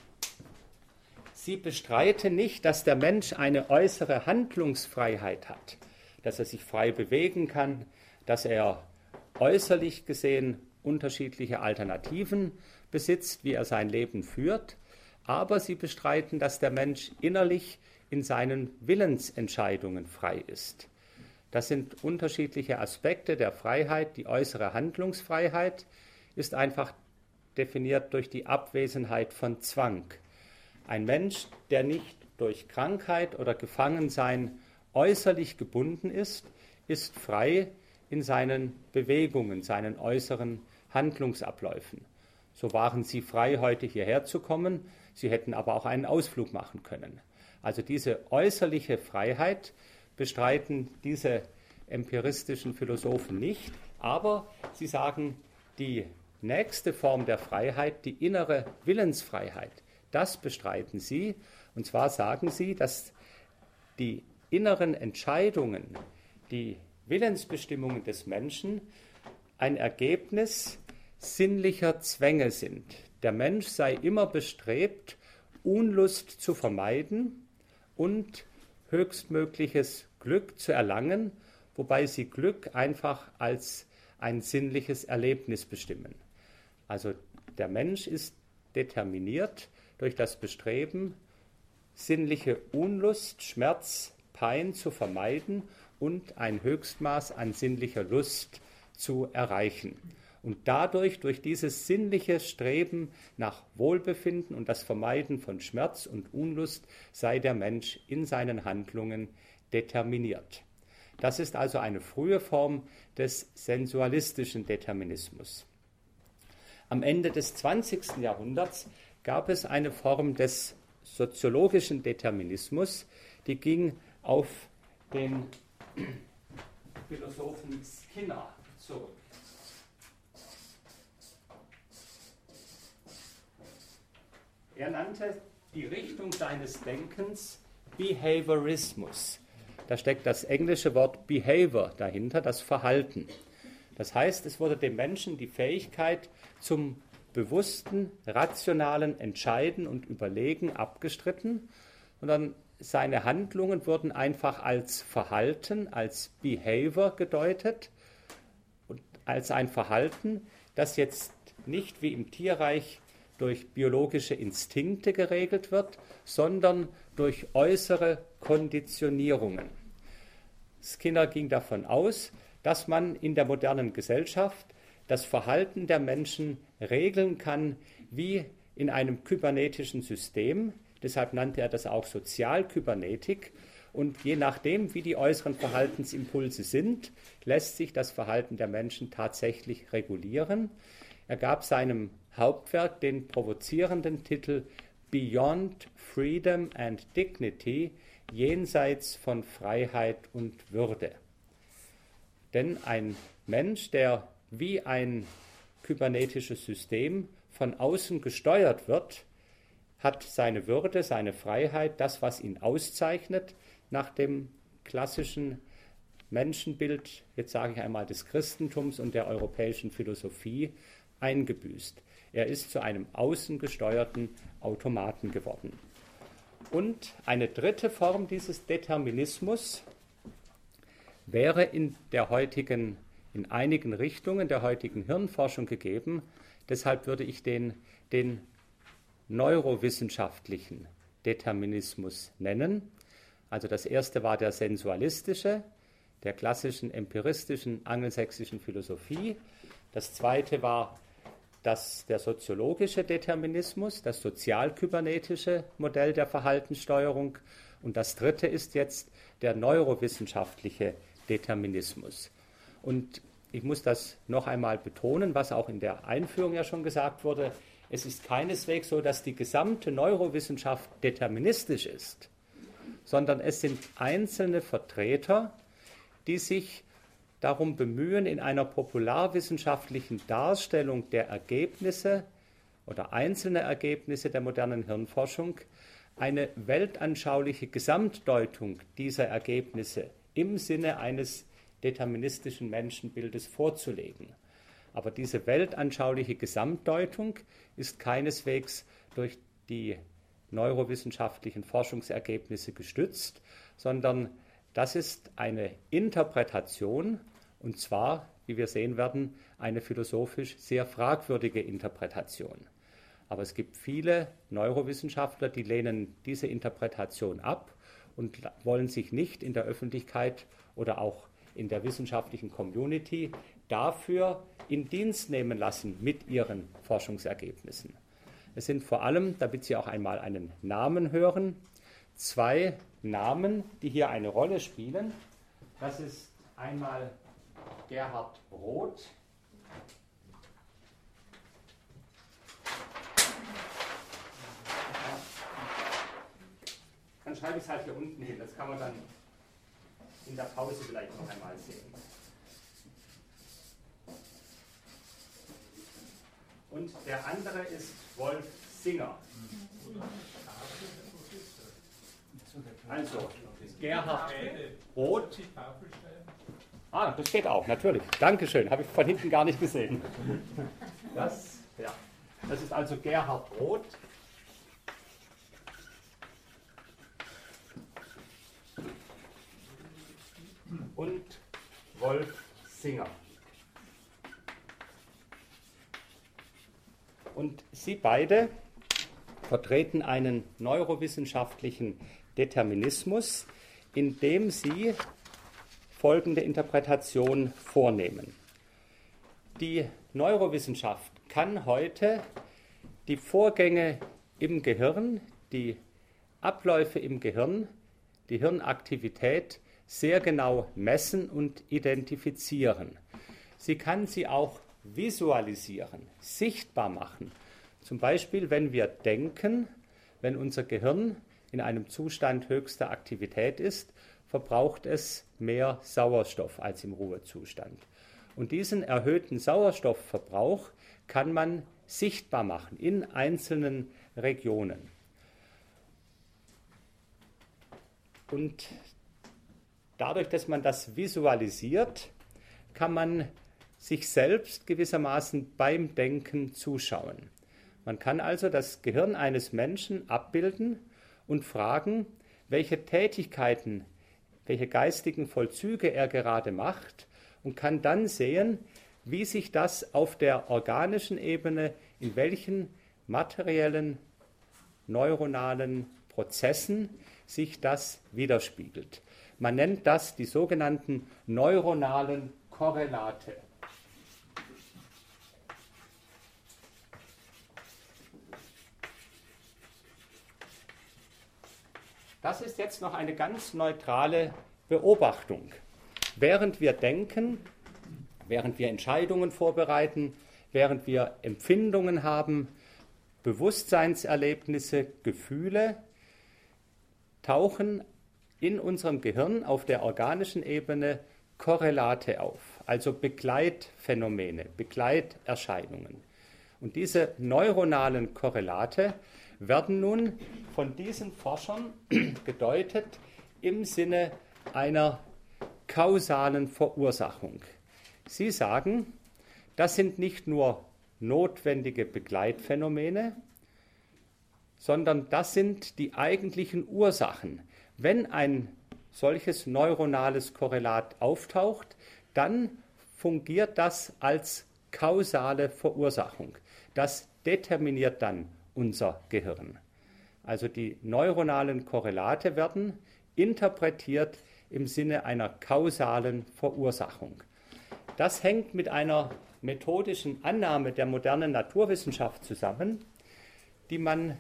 sie bestreiten nicht, dass der Mensch eine äußere Handlungsfreiheit hat, dass er sich frei bewegen kann, dass er äußerlich gesehen unterschiedliche Alternativen besitzt, wie er sein Leben führt, aber sie bestreiten, dass der Mensch innerlich in seinen Willensentscheidungen frei ist. Das sind unterschiedliche Aspekte der Freiheit. Die äußere Handlungsfreiheit ist einfach definiert durch die Abwesenheit von Zwang. Ein Mensch, der nicht durch Krankheit oder Gefangensein äußerlich gebunden ist, ist frei in seinen Bewegungen, seinen äußeren Handlungsabläufen. So waren sie frei, heute hierher zu kommen. Sie hätten aber auch einen Ausflug machen können. Also diese äußerliche Freiheit bestreiten diese empiristischen Philosophen nicht, aber sie sagen, die nächste Form der Freiheit, die innere Willensfreiheit, das bestreiten sie. Und zwar sagen sie, dass die inneren Entscheidungen, die Willensbestimmungen des Menschen ein Ergebnis sinnlicher Zwänge sind. Der Mensch sei immer bestrebt, Unlust zu vermeiden und höchstmögliches Glück zu erlangen, wobei sie Glück einfach als ein sinnliches Erlebnis bestimmen. Also der Mensch ist determiniert durch das Bestreben, sinnliche Unlust, Schmerz, Pein zu vermeiden und ein Höchstmaß an sinnlicher Lust zu erreichen. Und dadurch, durch dieses sinnliche Streben nach Wohlbefinden und das Vermeiden von Schmerz und Unlust, sei der Mensch in seinen Handlungen determiniert. Das ist also eine frühe Form des sensualistischen Determinismus. Am Ende des zwanzigsten Jahrhunderts gab es eine Form des soziologischen Determinismus, die ging auf den Philosophen Skinner zurück. Er nannte die Richtung seines Denkens Behaviorismus. Da steckt das englische Wort Behavior dahinter, das Verhalten. Das heißt, es wurde dem Menschen die Fähigkeit zum bewussten, rationalen Entscheiden und Überlegen abgestritten, sondern seine Handlungen wurden einfach als Verhalten, als Behavior gedeutet und als ein Verhalten, das jetzt nicht wie im Tierreich durch biologische Instinkte geregelt wird, sondern durch äußere Konditionierungen. Skinner ging davon aus, dass man in der modernen Gesellschaft das Verhalten der Menschen regeln kann wie in einem kybernetischen System. Deshalb nannte er das auch Sozialkybernetik. Und je nachdem, wie die äußeren Verhaltensimpulse sind, lässt sich das Verhalten der Menschen tatsächlich regulieren. Er gab seinem Hauptwerk den provozierenden Titel Beyond Freedom and Dignity, jenseits von Freiheit und Würde. Denn ein Mensch, der wie ein kybernetisches System von außen gesteuert wird, hat seine Würde, seine Freiheit, das, was ihn auszeichnet, nach dem klassischen Menschenbild, jetzt sage ich einmal, des Christentums und der europäischen Philosophie, eingebüßt. Er ist zu einem außengesteuerten Automaten geworden. Und eine dritte Form dieses Determinismus wäre in der heutigen, in einigen Richtungen der heutigen Hirnforschung gegeben. Deshalb würde ich den, den neurowissenschaftlichen Determinismus nennen. Also das erste war der sensualistische, der klassischen empiristischen angelsächsischen Philosophie. Das zweite war das, der soziologische Determinismus, das sozialkybernetische Modell der Verhaltenssteuerung. Und das dritte ist jetzt der neurowissenschaftliche Determinismus. Und ich muss das noch einmal betonen, was auch in der Einführung ja schon gesagt wurde. Es ist keineswegs so, dass die gesamte Neurowissenschaft deterministisch ist, sondern es sind einzelne Vertreter, die sich darum bemühen, in einer popularwissenschaftlichen Darstellung der Ergebnisse oder einzelner Ergebnisse der modernen Hirnforschung eine weltanschauliche Gesamtdeutung dieser Ergebnisse im Sinne eines deterministischen Menschenbildes vorzulegen. Aber diese weltanschauliche Gesamtdeutung ist keineswegs durch die neurowissenschaftlichen Forschungsergebnisse gestützt, sondern das ist eine Interpretation, und zwar, wie wir sehen werden, eine philosophisch sehr fragwürdige Interpretation. Aber es gibt viele Neurowissenschaftler, die lehnen diese Interpretation ab und wollen sich nicht in der Öffentlichkeit oder auch in der wissenschaftlichen Community dafür in Dienst nehmen lassen mit ihren Forschungsergebnissen. Es sind vor allem, damit Sie auch einmal einen Namen hören, zwei Namen, die hier eine Rolle spielen. Das ist einmal Gerhard Roth. Dann schreibe ich es halt hier unten hin, das kann man dann in der Pause vielleicht noch einmal sehen. Und der andere ist Wolf Singer. Also, Gerhard Roth. Ah, das geht auch, natürlich. Dankeschön, habe ich von hinten gar nicht gesehen. Das, ja. Das ist also Gerhard Roth. Und Wolf Singer. Und sie beide vertreten einen neurowissenschaftlichen Determinismus, in dem sie folgende Interpretation vornehmen. Die Neurowissenschaft kann heute die Vorgänge im Gehirn, die Abläufe im Gehirn, die Hirnaktivität sehr genau messen und identifizieren. Sie kann sie auch visualisieren, sichtbar machen. Zum Beispiel, wenn wir denken, wenn unser Gehirn in einem Zustand höchster Aktivität ist, verbraucht es mehr Sauerstoff als im Ruhezustand. Und diesen erhöhten Sauerstoffverbrauch kann man sichtbar machen in einzelnen Regionen. Und dadurch, dass man das visualisiert, kann man sich selbst gewissermaßen beim Denken zuschauen. Man kann also das Gehirn eines Menschen abbilden und fragen, welche Tätigkeiten, welche geistigen Vollzüge er gerade macht, und kann dann sehen, wie sich das auf der organischen Ebene, in welchen materiellen, neuronalen Prozessen sich das widerspiegelt. Man nennt das die sogenannten neuronalen Korrelate. Das ist jetzt noch eine ganz neutrale Beobachtung. Während wir denken, während wir Entscheidungen vorbereiten, während wir Empfindungen haben, Bewusstseinserlebnisse, Gefühle, tauchen in unserem Gehirn auf der organischen Ebene Korrelate auf, also Begleitphänomene, Begleiterscheinungen. Und diese neuronalen Korrelate werden nun von diesen Forschern gedeutet im Sinne einer kausalen Verursachung. Sie sagen, das sind nicht nur notwendige Begleitphänomene, sondern das sind die eigentlichen Ursachen. Wenn ein solches neuronales Korrelat auftaucht, dann fungiert das als kausale Verursachung. Das determiniert dann unser Gehirn. Also die neuronalen Korrelate werden interpretiert im Sinne einer kausalen Verursachung. Das hängt mit einer methodischen Annahme der modernen Naturwissenschaft zusammen, die man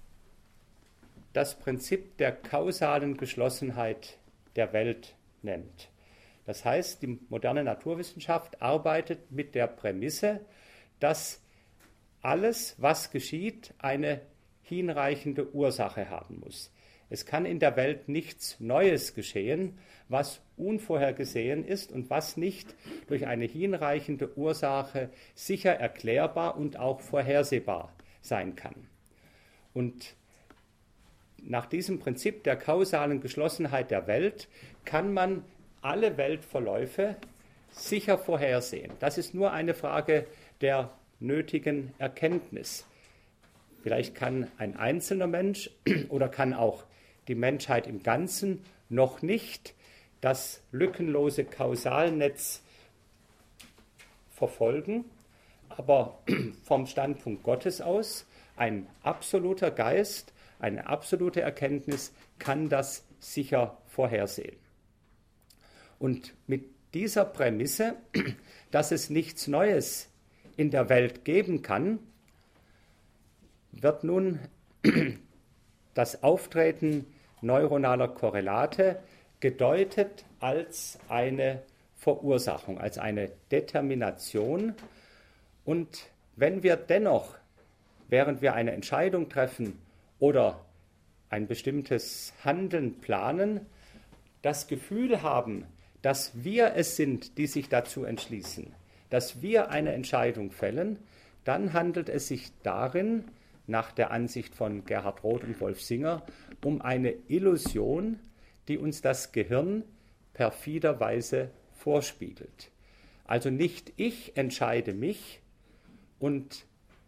das Prinzip der kausalen Geschlossenheit der Welt nennt. Das heißt, die moderne Naturwissenschaft arbeitet mit der Prämisse, dass alles, was geschieht, eine hinreichende Ursache haben muss. Es kann in der Welt nichts Neues geschehen, was unvorhergesehen ist und was nicht durch eine hinreichende Ursache sicher erklärbar und auch vorhersehbar sein kann. Und nach diesem Prinzip der kausalen Geschlossenheit der Welt kann man alle Weltverläufe sicher vorhersehen. Das ist nur eine Frage der nötigen Erkenntnis. Vielleicht kann ein einzelner Mensch oder kann auch die Menschheit im Ganzen noch nicht das lückenlose Kausalnetz verfolgen, aber vom Standpunkt Gottes aus, ein absoluter Geist, eine absolute Erkenntnis kann das sicher vorhersehen. Und mit dieser Prämisse, dass es nichts Neues in der Welt geben kann, wird nun das Auftreten neuronaler Korrelate gedeutet als eine Verursachung, als eine Determination. Und wenn wir dennoch, während wir eine Entscheidung treffen oder ein bestimmtes Handeln planen, das Gefühl haben, dass wir es sind, die sich dazu entschließen, dass wir eine Entscheidung fällen, dann handelt es sich darin, nach der Ansicht von Gerhard Roth und Wolf Singer, um eine Illusion, die uns das Gehirn perfiderweise vorspiegelt. Also nicht ich entscheide mich und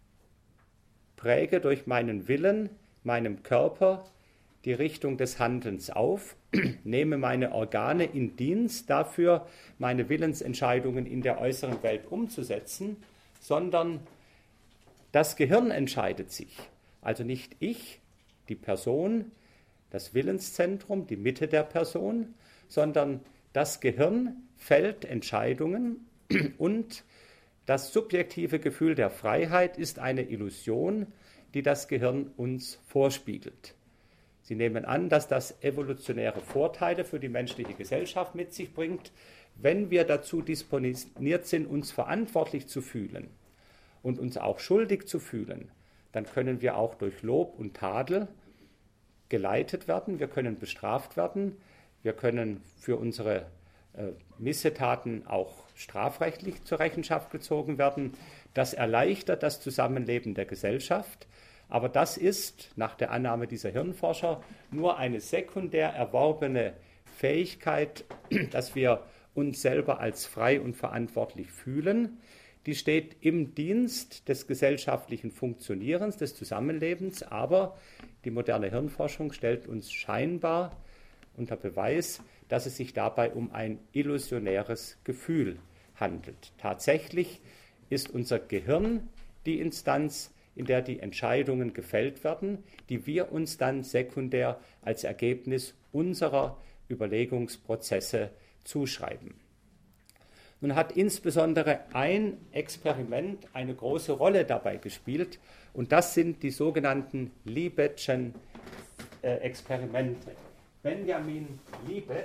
präge durch meinen Willen, meinem Körper die Richtung des Handelns auf, nehme meine Organe in Dienst dafür, meine Willensentscheidungen in der äußeren Welt umzusetzen, sondern das Gehirn entscheidet sich. Also nicht ich, die Person, das Willenszentrum, die Mitte der Person, sondern das Gehirn fällt Entscheidungen und das subjektive Gefühl der Freiheit ist eine Illusion, die das Gehirn uns vorspiegelt. Sie nehmen an, dass das evolutionäre Vorteile für die menschliche Gesellschaft mit sich bringt, wenn wir dazu disponiert sind, uns verantwortlich zu fühlen und uns auch schuldig zu fühlen, dann können wir auch durch Lob und Tadel geleitet werden, wir können bestraft werden, wir können für unsere äh, Missetaten auch strafrechtlich zur Rechenschaft gezogen werden. Das erleichtert das Zusammenleben der Gesellschaft, aber das ist nach der Annahme dieser Hirnforscher nur eine sekundär erworbene Fähigkeit, dass wir uns selber als frei und verantwortlich fühlen. Die steht im Dienst des gesellschaftlichen Funktionierens, des Zusammenlebens, aber die moderne Hirnforschung stellt uns scheinbar unter Beweis, dass es sich dabei um ein illusionäres Gefühl handelt. Tatsächlich ist unser Gehirn die Instanz, in der die Entscheidungen gefällt werden, die wir uns dann sekundär als Ergebnis unserer Überlegungsprozesse zuschreiben. Nun hat insbesondere ein Experiment eine große Rolle dabei gespielt, und das sind die sogenannten Libetschen äh, Experimente. Benjamin Libet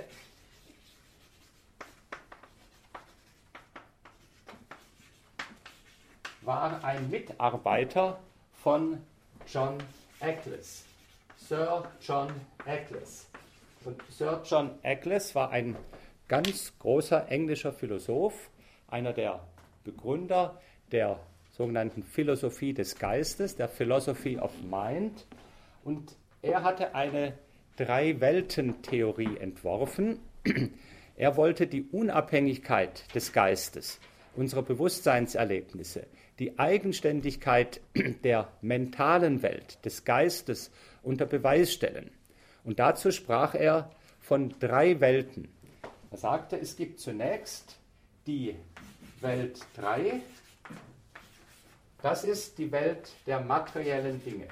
war ein Mitarbeiter von John Eccles, Sir John Eccles. Und Sir John Eccles war ein ganz großer englischer Philosoph, einer der Begründer der sogenannten Philosophie des Geistes, der Philosophy of Mind. Und er hatte eine Drei-Welten-Theorie entworfen. Er wollte die Unabhängigkeit des Geistes, unserer Bewusstseinserlebnisse, die Eigenständigkeit der mentalen Welt, des Geistes unter Beweis stellen. Und dazu sprach er von drei Welten. Er sagte, es gibt zunächst die Welt drei, das ist die Welt der materiellen Dinge.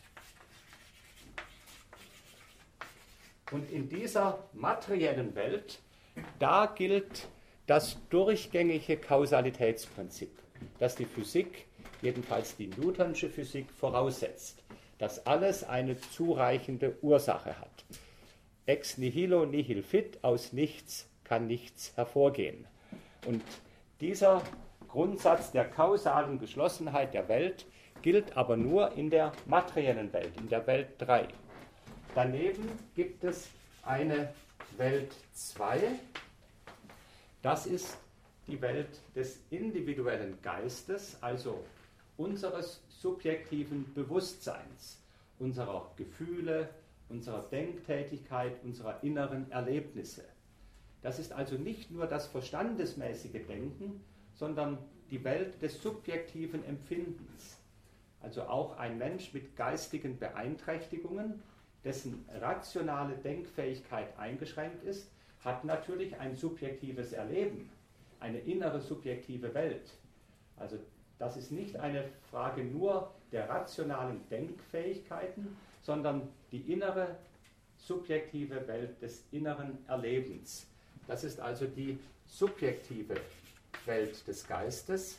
Und in dieser materiellen Welt, da gilt das durchgängige Kausalitätsprinzip, das die Physik, jedenfalls die Newtonsche Physik, voraussetzt, dass alles eine zureichende Ursache hat. Ex nihilo nihil fit, aus nichts kann nichts hervorgehen. Und dieser Grundsatz der kausalen Geschlossenheit der Welt gilt aber nur in der materiellen Welt, in der Welt drei. Daneben gibt es eine Welt zwei, das ist die Welt des individuellen Geistes, also unseres subjektiven Bewusstseins, unserer Gefühle, unserer Denktätigkeit, unserer inneren Erlebnisse. Das ist also nicht nur das verstandesmäßige Denken, sondern die Welt des subjektiven Empfindens. also auch ein Mensch mit geistigen Beeinträchtigungen, dessen rationale Denkfähigkeit eingeschränkt ist, hat natürlich ein subjektives Erleben, eine innere subjektive Welt. Also das ist nicht eine Frage nur der rationalen Denkfähigkeiten, sondern die innere subjektive Welt des inneren Erlebens. Das ist also die subjektive Welt des Geistes.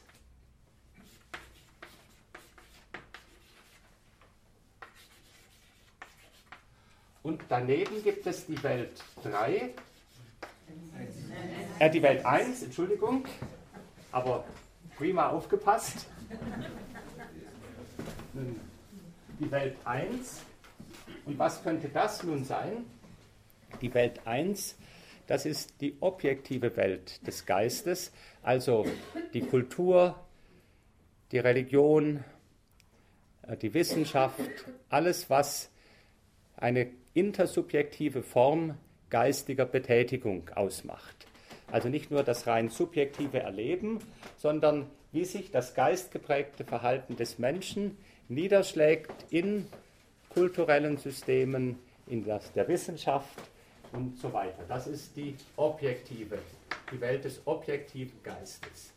Und daneben gibt es die Welt drei, äh, die Welt eins, Entschuldigung, aber prima aufgepasst. Die Welt eins. Und was könnte das nun sein? Die Welt eins, das ist die objektive Welt des Geistes, also die Kultur, die Religion, die Wissenschaft, alles, was eine intersubjektive Form geistiger Betätigung ausmacht. Also nicht nur das rein subjektive Erleben, sondern wie sich das geistgeprägte Verhalten des Menschen niederschlägt in kulturellen Systemen, in das der Wissenschaft und so weiter. Das ist die objektive, die Welt des objektiven Geistes.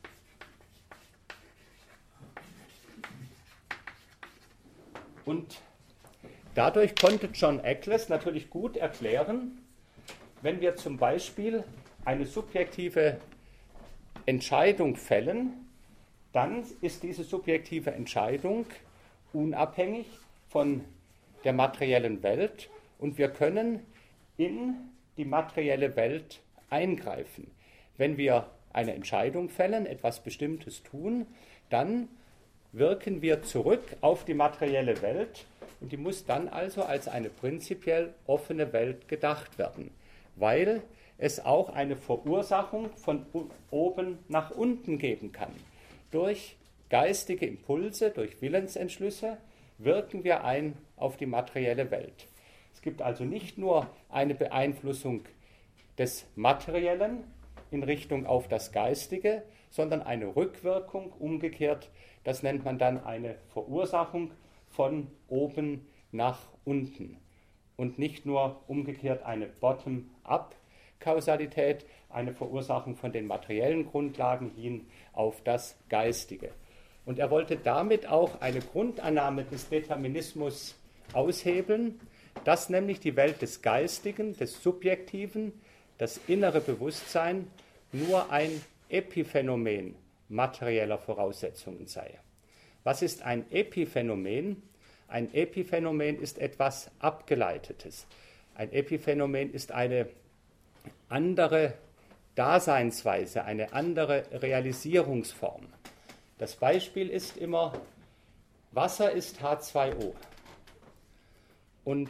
Und dadurch konnte John Eccles natürlich gut erklären, wenn wir zum Beispiel eine subjektive Entscheidung fällen, dann ist diese subjektive Entscheidung unabhängig von der materiellen Welt und wir können in die materielle Welt eingreifen. Wenn wir eine Entscheidung fällen, etwas Bestimmtes tun, dann wirken wir zurück auf die materielle Welt und die muss dann also als eine prinzipiell offene Welt gedacht werden, weil es auch eine Verursachung von oben nach unten geben kann. Durch geistige Impulse, durch Willensentschlüsse wirken wir ein auf die materielle Welt. Es gibt also nicht nur eine Beeinflussung des Materiellen in Richtung auf das Geistige, sondern eine Rückwirkung umgekehrt. Das nennt man dann eine Verursachung von oben nach unten. Und nicht nur umgekehrt eine Bottom-up-Kausalität, eine Verursachung von den materiellen Grundlagen hin auf das Geistige. Und er wollte damit auch eine Grundannahme des Determinismus aushebeln, dass nämlich die Welt des Geistigen, des Subjektiven, das innere Bewusstsein nur ein Epiphänomen materieller Voraussetzungen sei. Was ist ein Epiphänomen? Ein Epiphänomen ist etwas Abgeleitetes. Ein Epiphänomen ist eine andere Daseinsweise, eine andere Realisierungsform. Das Beispiel ist immer, Wasser ist H zwei O. Und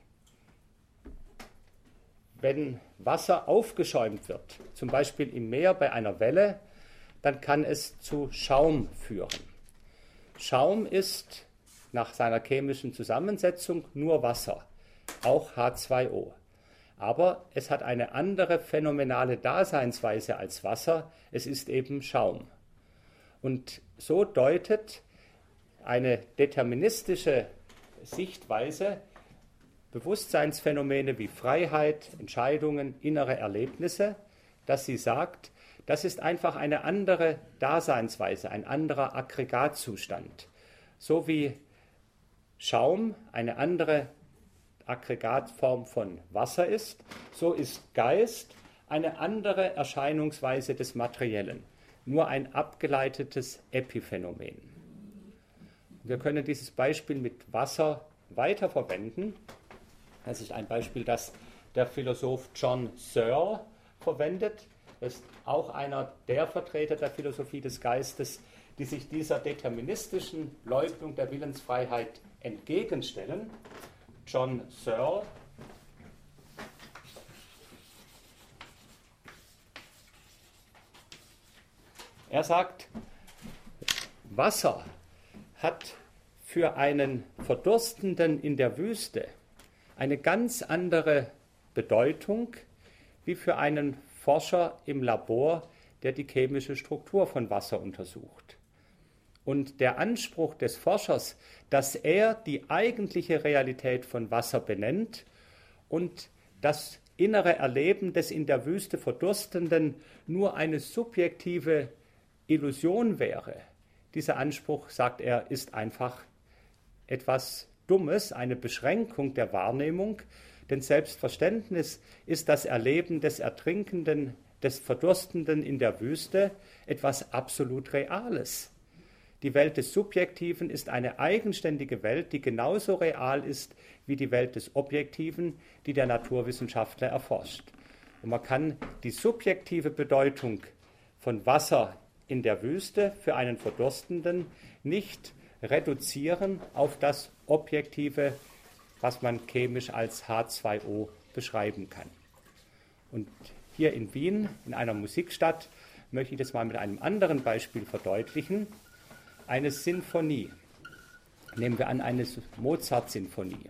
wenn Wasser aufgeschäumt wird, zum Beispiel im Meer bei einer Welle, dann kann es zu Schaum führen. Schaum ist nach seiner chemischen Zusammensetzung nur Wasser, auch H zwei O. Aber es hat eine andere phänomenale Daseinsweise als Wasser, es ist eben Schaum. Und so deutet eine deterministische Sichtweise Bewusstseinsphänomene wie Freiheit, Entscheidungen, innere Erlebnisse, dass sie sagt, das ist einfach eine andere Daseinsweise, ein anderer Aggregatzustand. So wie Schaum eine andere Aggregatform von Wasser ist, so ist Geist eine andere Erscheinungsweise des Materiellen, nur ein abgeleitetes Epiphänomen. Wir können dieses Beispiel mit Wasser weiterverwenden. Das ist ein Beispiel, das der Philosoph John Searle verwendet. Das ist auch einer der Vertreter der Philosophie des Geistes, die sich dieser deterministischen Leugnung der Willensfreiheit entgegenstellen. John Searle Er sagt, Wasser hat für einen Verdurstenden in der Wüste eine ganz andere Bedeutung wie für einen Forscher im Labor, der die chemische Struktur von Wasser untersucht. Und der Anspruch des Forschers, dass er die eigentliche Realität von Wasser benennt und das innere Erleben des in der Wüste Verdurstenden nur eine subjektive Illusion wäre, dieser Anspruch, sagt er, ist einfach etwas Dummes, eine Beschränkung der Wahrnehmung, denn Selbstverständnis ist das Erleben des Ertrinkenden, des Verdurstenden in der Wüste etwas absolut Reales. Die Welt des Subjektiven ist eine eigenständige Welt, die genauso real ist wie die Welt des Objektiven, die der Naturwissenschaftler erforscht. Und man kann die subjektive Bedeutung von Wasser in der Wüste für einen Verdurstenden nicht reduzieren auf das Objektive, was man chemisch als H zwei O beschreiben kann. Und hier in Wien, in einer Musikstadt, möchte ich das mal mit einem anderen Beispiel verdeutlichen. Eine Sinfonie, nehmen wir an, eine Mozart-Sinfonie,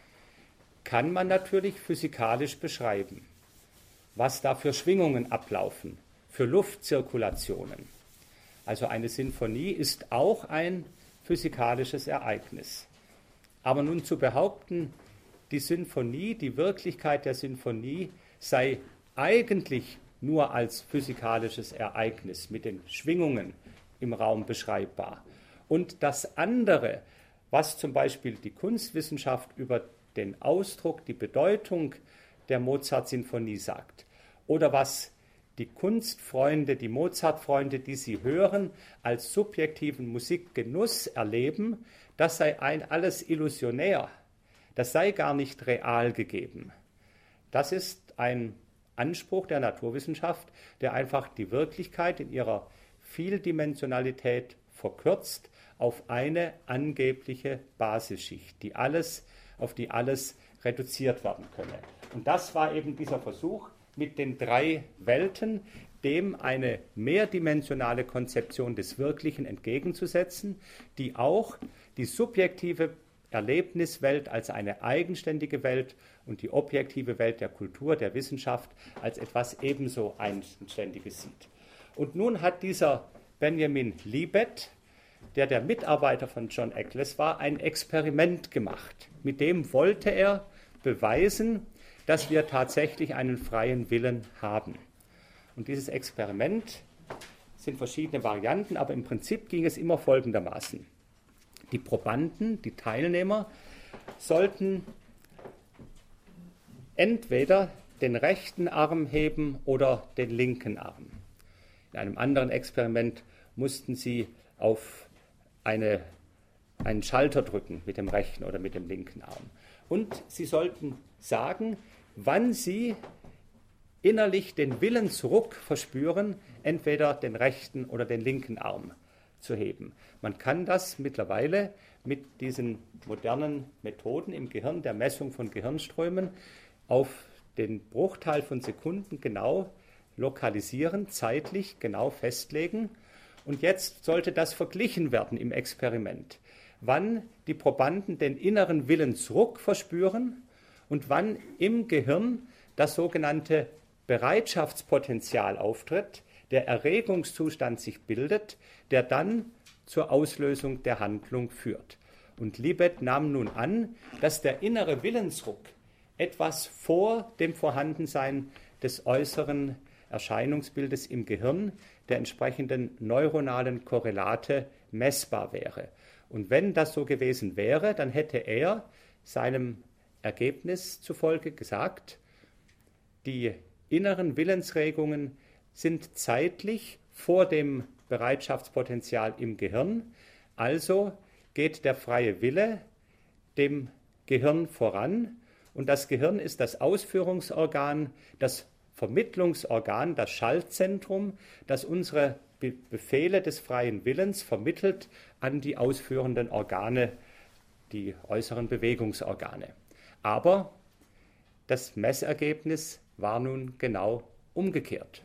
kann man natürlich physikalisch beschreiben, was da für Schwingungen ablaufen, für Luftzirkulationen. Also eine Sinfonie ist auch ein physikalisches Ereignis. Aber nun zu behaupten, die Sinfonie, die Wirklichkeit der Sinfonie sei eigentlich nur als physikalisches Ereignis mit den Schwingungen im Raum beschreibbar. Und das andere, was zum Beispiel die Kunstwissenschaft über den Ausdruck, die Bedeutung der Mozart-Sinfonie sagt, oder was die Kunstfreunde, die Mozart-Freunde, die sie hören, als subjektiven Musikgenuss erleben, das sei ein alles illusionär, das sei gar nicht real gegeben. Das ist ein Anspruch der Naturwissenschaft, der einfach die Wirklichkeit in ihrer Vieldimensionalität verkürzt auf eine angebliche Basisschicht, die alles, auf die alles reduziert werden könne. Und das war eben dieser Versuch mit den drei Welten, dem eine mehrdimensionale Konzeption des Wirklichen entgegenzusetzen, die auch die subjektive Erlebniswelt als eine eigenständige Welt und die objektive Welt der Kultur, der Wissenschaft als etwas ebenso Eigenständiges sieht. Und nun hat dieser Benjamin Libet, der der Mitarbeiter von John Eccles war, ein Experiment gemacht. Mit dem wollte er beweisen, dass wir tatsächlich einen freien Willen haben. Und dieses Experiment sind verschiedene Varianten, aber im Prinzip ging es immer folgendermaßen. Die Probanden, die Teilnehmer, sollten entweder den rechten Arm heben oder den linken Arm. In einem anderen Experiment mussten sie auf eine, einen Schalter drücken mit dem rechten oder mit dem linken Arm. Und sie sollten sagen, wann sie innerlich den Willensruck verspüren, entweder den rechten oder den linken Arm zu heben. Man kann das mittlerweile mit diesen modernen Methoden im Gehirn, der Messung von Gehirnströmen, auf den Bruchteil von Sekunden genau lokalisieren, zeitlich genau festlegen. Und jetzt sollte das verglichen werden im Experiment, wann die Probanden den inneren Willensruck verspüren und wann im Gehirn das sogenannte Bereitschaftspotenzial auftritt, der Erregungszustand sich bildet, der dann zur Auslösung der Handlung führt. Und Libet nahm nun an, dass der innere Willensruck etwas vor dem Vorhandensein des äußeren Erscheinungsbildes im Gehirn, der entsprechenden neuronalen Korrelate messbar wäre. Und wenn das so gewesen wäre, dann hätte er seinem Ergebnis zufolge gesagt, die inneren Willensregungen sind zeitlich vor dem Bereitschaftspotenzial im Gehirn, also geht der freie Wille dem Gehirn voran und das Gehirn ist das Ausführungsorgan, das Vermittlungsorgan, das Schaltzentrum, das unsere Be- Befehle des freien Willens vermittelt an die ausführenden Organe, die äußeren Bewegungsorgane. Aber das Messergebnis war nun genau umgekehrt.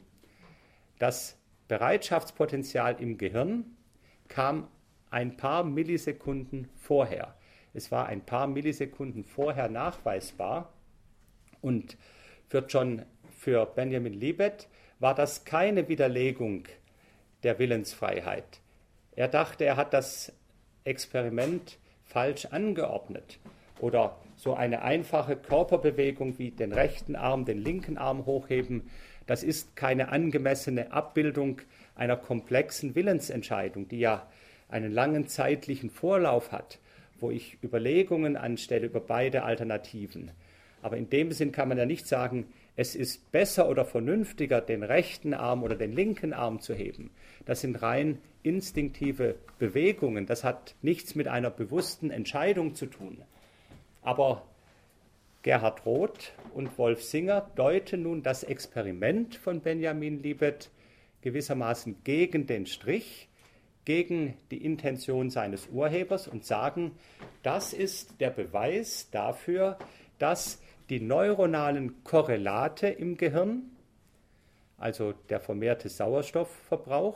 Das Bereitschaftspotenzial im Gehirn kam ein paar Millisekunden vorher. Es war ein paar Millisekunden vorher nachweisbar und für, John, für Benjamin Libet war das keine Widerlegung der Willensfreiheit. Er dachte, er hat das Experiment falsch angeordnet oder so eine einfache Körperbewegung wie den rechten Arm, den linken Arm hochheben, das ist keine angemessene Abbildung einer komplexen Willensentscheidung, die ja einen langen zeitlichen Vorlauf hat, wo ich Überlegungen anstelle über beide Alternativen. Aber in dem Sinn kann man ja nicht sagen, es ist besser oder vernünftiger, den rechten Arm oder den linken Arm zu heben. Das sind rein instinktive Bewegungen. Das hat nichts mit einer bewussten Entscheidung zu tun. Aber Gerhard Roth und Wolf Singer deuten nun das Experiment von Benjamin Libet gewissermaßen gegen den Strich, gegen die Intention seines Urhebers und sagen, das ist der Beweis dafür, dass die neuronalen Korrelate im Gehirn, also der vermehrte Sauerstoffverbrauch,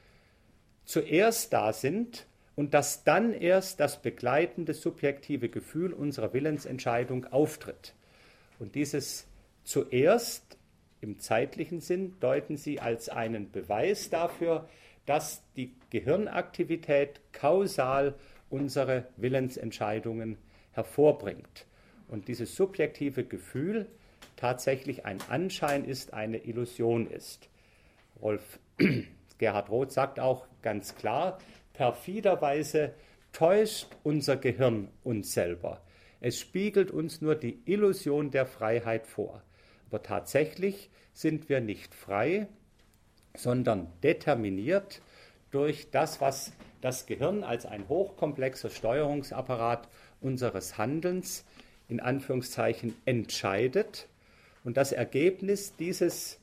zuerst da sind und dass dann erst das begleitende subjektive Gefühl unserer Willensentscheidung auftritt. Und dieses zuerst im zeitlichen Sinn deuten sie als einen Beweis dafür, dass die Gehirnaktivität kausal unsere Willensentscheidungen hervorbringt. Und dieses subjektive Gefühl tatsächlich ein Anschein ist, eine Illusion ist. Rolf Gerhard Roth sagt auch ganz klar, perfiderweise täuscht unser Gehirn uns selber. Es spiegelt uns nur die Illusion der Freiheit vor. Aber tatsächlich sind wir nicht frei, sondern determiniert durch das, was das Gehirn als ein hochkomplexer Steuerungsapparat unseres Handelns in Anführungszeichen entscheidet. Und das Ergebnis dieses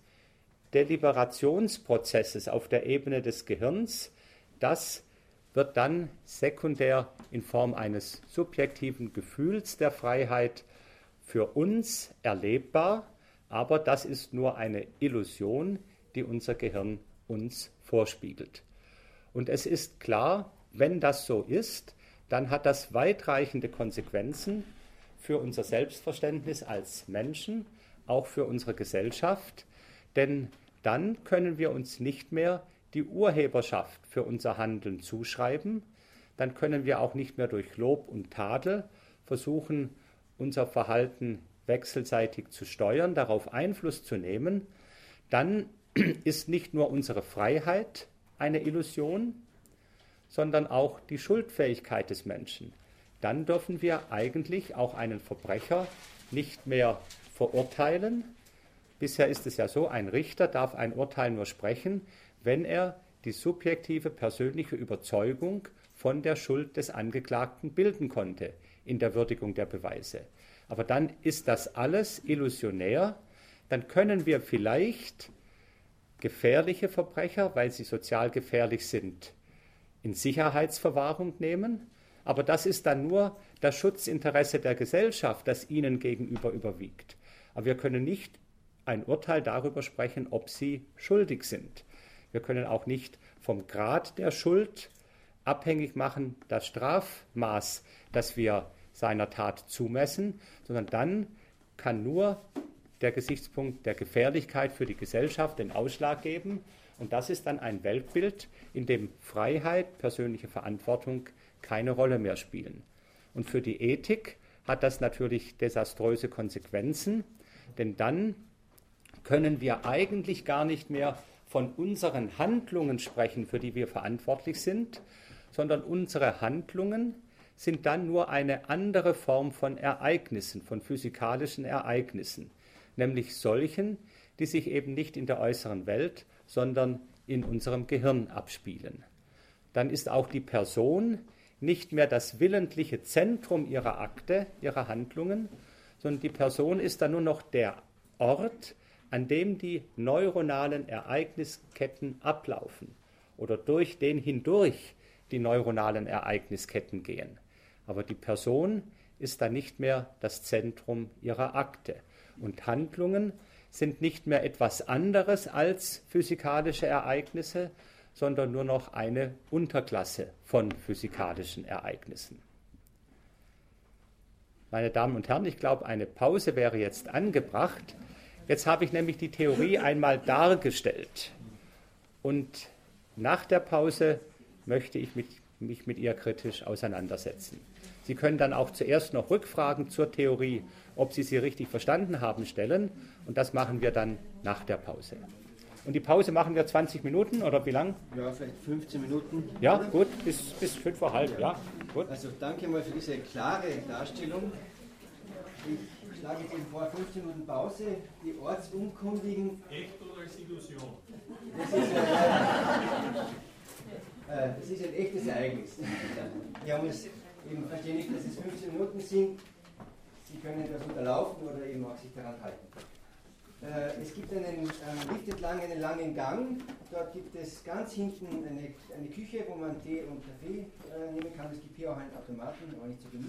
Deliberationsprozesses auf der Ebene des Gehirns, das wird dann sekundär in Form eines subjektiven Gefühls der Freiheit für uns erlebbar, aber das ist nur eine Illusion, die unser Gehirn uns vorspiegelt. Und es ist klar, wenn das so ist, dann hat das weitreichende Konsequenzen für unser Selbstverständnis als Menschen, auch für unsere Gesellschaft, denn dann können wir uns nicht mehr die Urheberschaft für unser Handeln zuschreiben, dann können wir auch nicht mehr durch Lob und Tadel versuchen, unser Verhalten wechselseitig zu steuern, darauf Einfluss zu nehmen, dann ist nicht nur unsere Freiheit eine Illusion, sondern auch die Schuldfähigkeit des Menschen. Dann dürfen wir eigentlich auch einen Verbrecher nicht mehr verurteilen. Bisher ist es ja so, ein Richter darf ein Urteil nur sprechen, wenn er die subjektive persönliche Überzeugung von der Schuld des Angeklagten bilden konnte in der Würdigung der Beweise. Aber dann ist das alles illusionär. Dann können wir vielleicht gefährliche Verbrecher, weil sie sozial gefährlich sind, in Sicherheitsverwahrung nehmen. Aber das ist dann nur das Schutzinteresse der Gesellschaft, das ihnen gegenüber überwiegt. Aber wir können nicht ein Urteil darüber sprechen, ob sie schuldig sind. Wir können auch nicht vom Grad der Schuld abhängig machen, das Strafmaß, das wir seiner Tat zumessen, sondern dann kann nur der Gesichtspunkt der Gefährlichkeit für die Gesellschaft den Ausschlag geben. Und das ist dann ein Weltbild, in dem Freiheit, persönliche Verantwortung keine Rolle mehr spielen. Und für die Ethik hat das natürlich desaströse Konsequenzen, denn dann können wir eigentlich gar nicht mehr von unseren Handlungen sprechen, für die wir verantwortlich sind, sondern unsere Handlungen sind dann nur eine andere Form von Ereignissen, von physikalischen Ereignissen, nämlich solchen, die sich eben nicht in der äußeren Welt, sondern in unserem Gehirn abspielen. Dann ist auch die Person nicht mehr das willentliche Zentrum ihrer Akte, ihrer Handlungen, sondern die Person ist dann nur noch der Ort, an dem die neuronalen Ereignisketten ablaufen oder durch den hindurch die neuronalen Ereignisketten gehen. Aber die Person ist dann nicht mehr das Zentrum ihrer Akte. Und Handlungen sind nicht mehr etwas anderes als physikalische Ereignisse, sondern nur noch eine Unterklasse von physikalischen Ereignissen. Meine Damen und Herren, ich glaube, eine Pause wäre jetzt angebracht. Jetzt habe ich nämlich die Theorie einmal dargestellt. Und nach der Pause möchte ich mit, mich mit ihr kritisch auseinandersetzen. Sie können dann auch zuerst noch Rückfragen zur Theorie, ob Sie sie richtig verstanden haben, stellen. Und das machen wir dann nach der Pause. Und die Pause machen wir zwanzig Minuten oder wie lang? Ja, vielleicht fünfzehn Minuten. Ja, gut, bis, bis fünf vor halb, ja. Gut. Also danke mal für diese klare Darstellung. Ich schlage jetzt eben vor, fünfzehn Minuten Pause, die Ortsunkundigen. Echt oder als Illusion? Das ist, äh, äh, das ist ein echtes Ereignis. Wir haben uns eben verständigt, dass es fünfzehn Minuten sind. Sie können das unterlaufen oder eben auch sich daran halten. Äh, es gibt einen ähm, Lift entlang, einen langen Gang. Dort gibt es ganz hinten eine, eine Küche, wo man Tee und Kaffee äh, nehmen kann. Es gibt hier auch einen Automaten, aber nicht so genug.